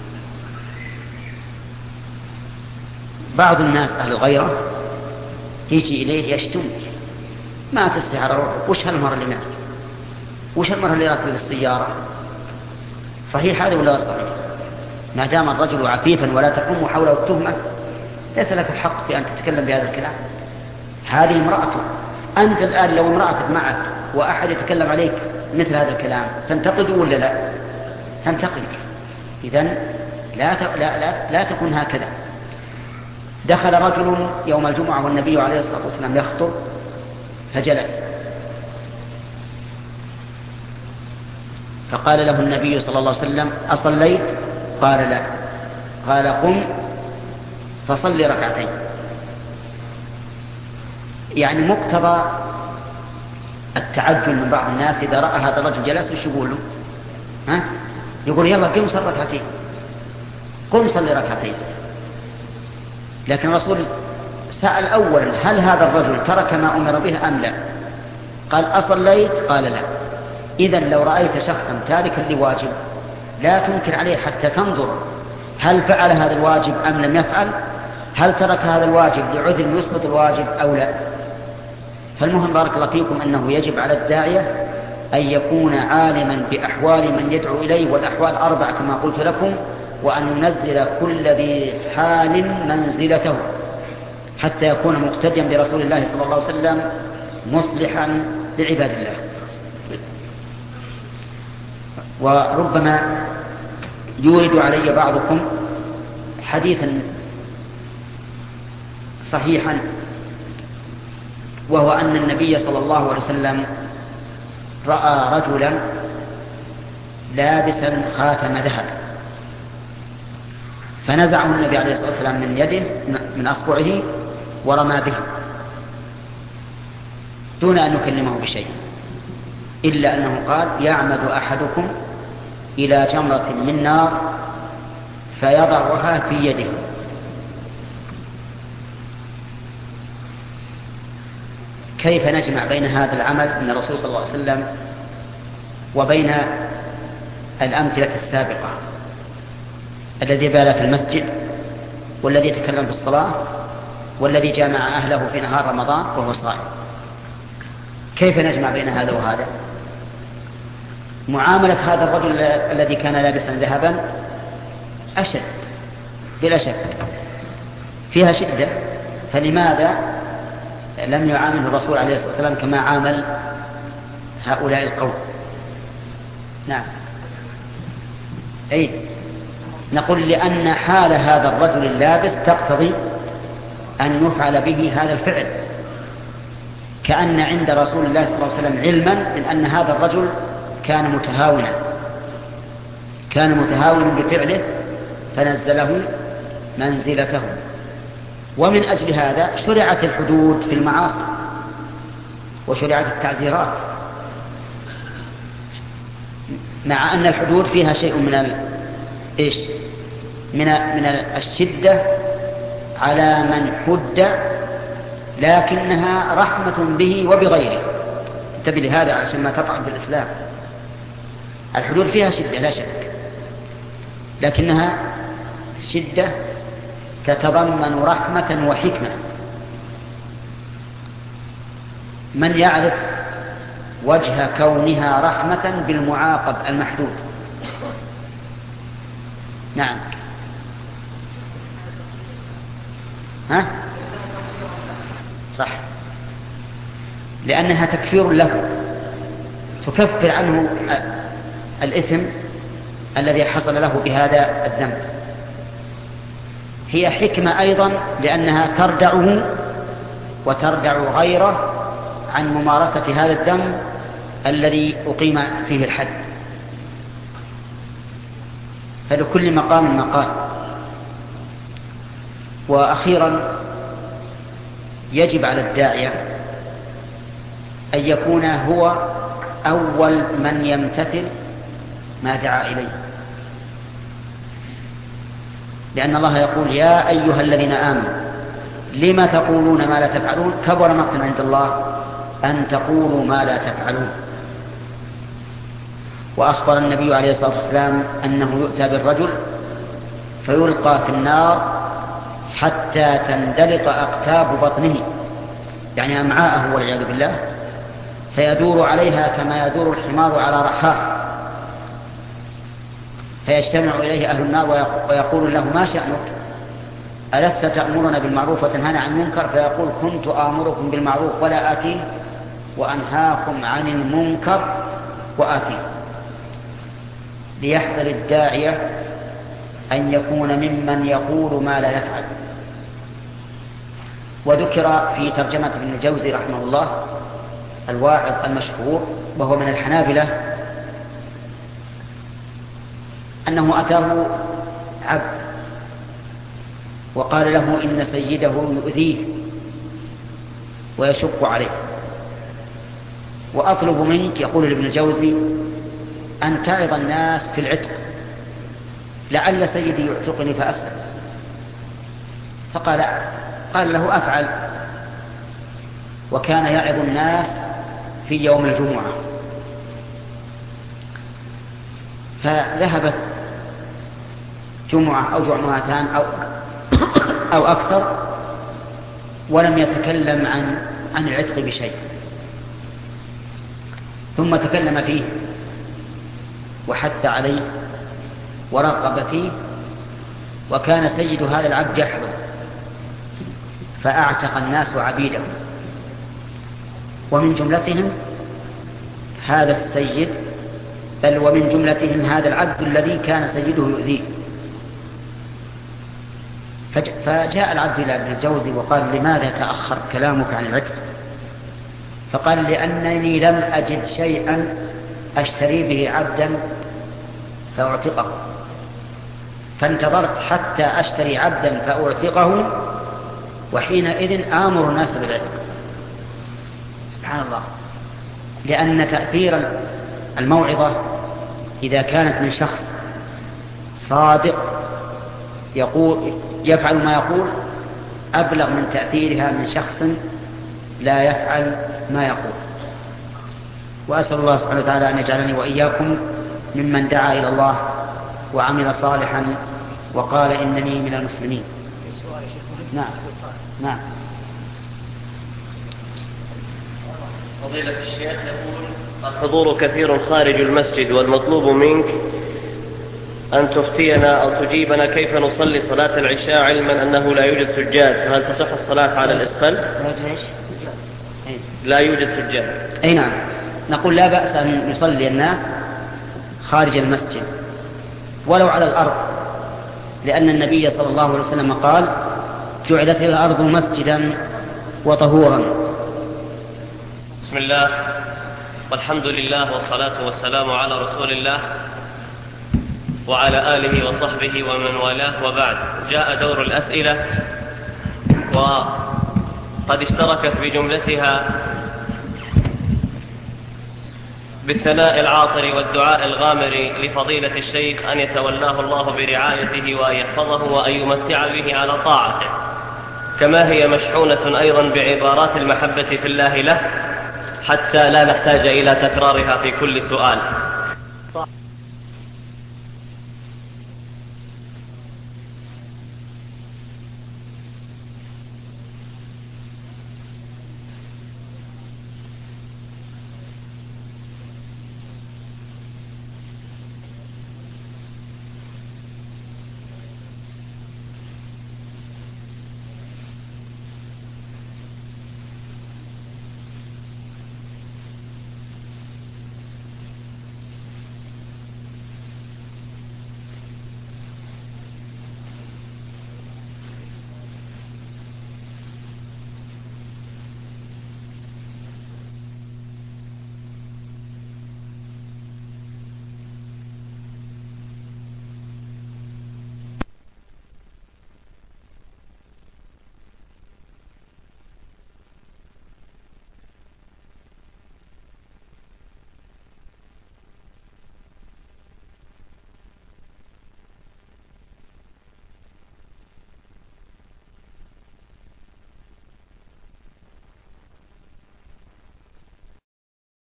بعض الناس أهل الغيرة يجي إليه يشتم: ما تستحي على روحك، وش هالمرة اللي معك، وش المرة اللي راكبه بالسيارة؟ صحيح هذا ولا صحيح؟ ما دام الرجل عفيفا ولا تقوم حوله التهمة، ليس لك الحق في أن تتكلم بهذا الكلام. هذه امرأته. أنت الآن لو امرأتك معك وأحد يتكلم عليك مثل هذا الكلام، تنتقد ولا لا؟ تنتقد. إذن لا تكون هكذا. دخل رجل يوم الجمعة والنبي عليه الصلاة والسلام يخطب، فجلس، فقال له النبي صلى الله عليه وسلم: أصليت؟ قال: لا. قال: قم فصلي ركعتين. يعني مقتضى التعجل من بعض الناس إذا رأى هذا الرجل جلس وش يقول له؟ يقول: يلا قم صل ركعتين، قم صلي ركعتين. لكن الرسول سأل أولا: هل هذا الرجل ترك ما أمر به أم لا؟ قال: أصليت؟ قال: لا. إذن لو رأيت شخصا تاركا لواجب لا تنكر عليه حتى تنظر هل فعل هذا الواجب أم لم يفعل، هل ترك هذا الواجب لعذر يسقط الواجب أو لا. فالمهم بارك الله فيكم أنه يجب على الداعية أن يكون عالما بأحوال من يدعو إليه، والأحوال 4 كما قلت لكم، وأن ننزل كل ذي حال منزلته حتى يكون مقتديا برسول الله صلى الله عليه وسلم مصلحا لعباد الله. وربما يورد علي بعضكم حديثا صحيحا، وهو أن النبي صلى الله عليه وسلم رأى رجلا لابسا خاتم ذهب، فنزعه النبي عليه الصلاة والسلام من يده من أصبعه ورمى به دون أن نكلمه بشيء، إلا أنه قال: يعمد أحدكم إلى جمرة من نار فيضعها في يده. كيف نجمع بين هذا العمل من الرسول صلى الله عليه وسلم وبين الأمثلة السابقة، الذي بال في المسجد والذي يتكلم في الصلاة والذي جامع أهله في نهار رمضان وهو صائم؟ كيف نجمع بين هذا وهذا؟ معاملة هذا الرجل الذي كان لابسا ذهبا أشد بلا شك، فيها شدة، فلماذا لم يعامله الرسول عليه الصلاة والسلام كما عامل هؤلاء القوم؟ نعم، أي نقول لأن حال هذا الرجل اللابس تقتضي أن يفعل به هذا الفعل، كأن عند رسول الله صلى الله عليه وسلم علما من أن هذا الرجل كان متهاونا بفعله فنزله منزلته. ومن أجل هذا شرعت الحدود في المعاصي وشرعت التعزيرات، مع أن الحدود فيها شيء من الشدة على من حد، لكنها رحمة به وبغيره. انتبه لهذا عشان ما تطعن في الإسلام. الحدود فيها شدة لا شك، لكنها شدة تتضمن رحمة وحكمة. من يعرف وجه كونها رحمة بالمعاقب المحدود؟ نعم، ها؟ صح، لأنها تكفير له، تكفر عنه الإثم الذي حصل له بهذا الذنب. هي حكمة أيضا لأنها تردعه وتردع غيره عن ممارسة هذا الذنب الذي أقيم فيه الحد. فلكل مقام مقال. وأخيرا يجب على الداعية أن يكون هو أول من يمتثل ما دعا إليه، لأن الله يقول: يا أيها الذين آمنوا لما تقولون ما لا تفعلون كبر مقتا عند الله أن تقولوا ما لا تفعلون. وأخبر النبي عليه الصلاة والسلام أنه يؤتى بالرجل فيلقى في النار حتى تندلق أقتاب بطنه، يعني أمعاءه والعياذ بالله، فيدور عليها كما يدور الحمار على رحاه، فيجتمع إليه أهل النار ويقول له: ما شأنك؟ ألست تأمرنا بالمعروف وتنهانا عن المنكر؟ فيقول: كنت آمركم بالمعروف ولا آتيه وأنهاكم عن المنكر وآتيه. ليحذر الداعية أن يكون ممن يقول ما لا يفعل. وذكر في ترجمة ابن الجوزي رحمه الله الواعظ المشهور وهو من الحنابلة أنه أتاه عبد وقال له: إن سيده يؤذيه ويشق عليه، وأطلب منك، يقول ابن الجوزي، أن تعظ الناس في العتق، لعل سيدي يعتقني فأسلم. قال له: أفعل. وكان يعظ الناس في يوم الجمعة، فذهبت جمعة أو جمعتان أو أكثر ولم يتكلم عن العتق بشيء، ثم تكلم فيه وحث عليه ورغب فيه، وكان سيد هذا العبد يحضر فأعتق الناس عبيده، ومن جملتهم هذا السيد، بل ومن جملتهم هذا العبد الذي كان سيده يؤذيه. فجاء العبد إلى ابن الجوزي وقال: لماذا تأخر كلامك عن العتق؟ فقال: لأنني لم أجد شيئا أشتري به عبدا فأعتقه، فانتظرت حتى أشتري عبدا فأعتقه وحينئذ آمر الناس بالعتق. سبحان الله. لأن تأثير الموعظة إذا كانت من شخص صادق يفعل ما يقول أبلغ من تأثيرها من شخص لا يفعل ما يقول. وأسأل الله سبحانه وتعالى أن يجعلني وإياكم ممن دعا إلى الله وعمل صالحا وقال إنني من المسلمين. نعم. فضيلة الشيخ يقول: الحضور كثير خارج المسجد، والمطلوب منك أن تفتينا أو تجيبنا كيف نصلي صلاة العشاء علما أنه لا يوجد سجاد، فهل تصح الصلاة على الإسفلت؟ لا يوجد سجاد. أي نعم. نقول لا بأس أن يصلي الناس خارج المسجد ولو على الأرض، لأن النبي صلى الله عليه وسلم قال: جعلت الأرض مسجدا وطهورا. بسم الله والحمد لله والصلاة والسلام على رسول الله وعلى آله وصحبه ومن والاه، وبعد. جاء دور الأسئلة، وقد اشتركت بجملتها بالثناء العاطر والدعاء الغامر لفضيلة الشيخ أن يتولاه الله برعايته وأن يحفظه وأن يمتع به على طاعته، كما هي مشحونة أيضا بعبارات المحبة في الله له، حتى لا نحتاج إلى تكرارها في كل سؤال.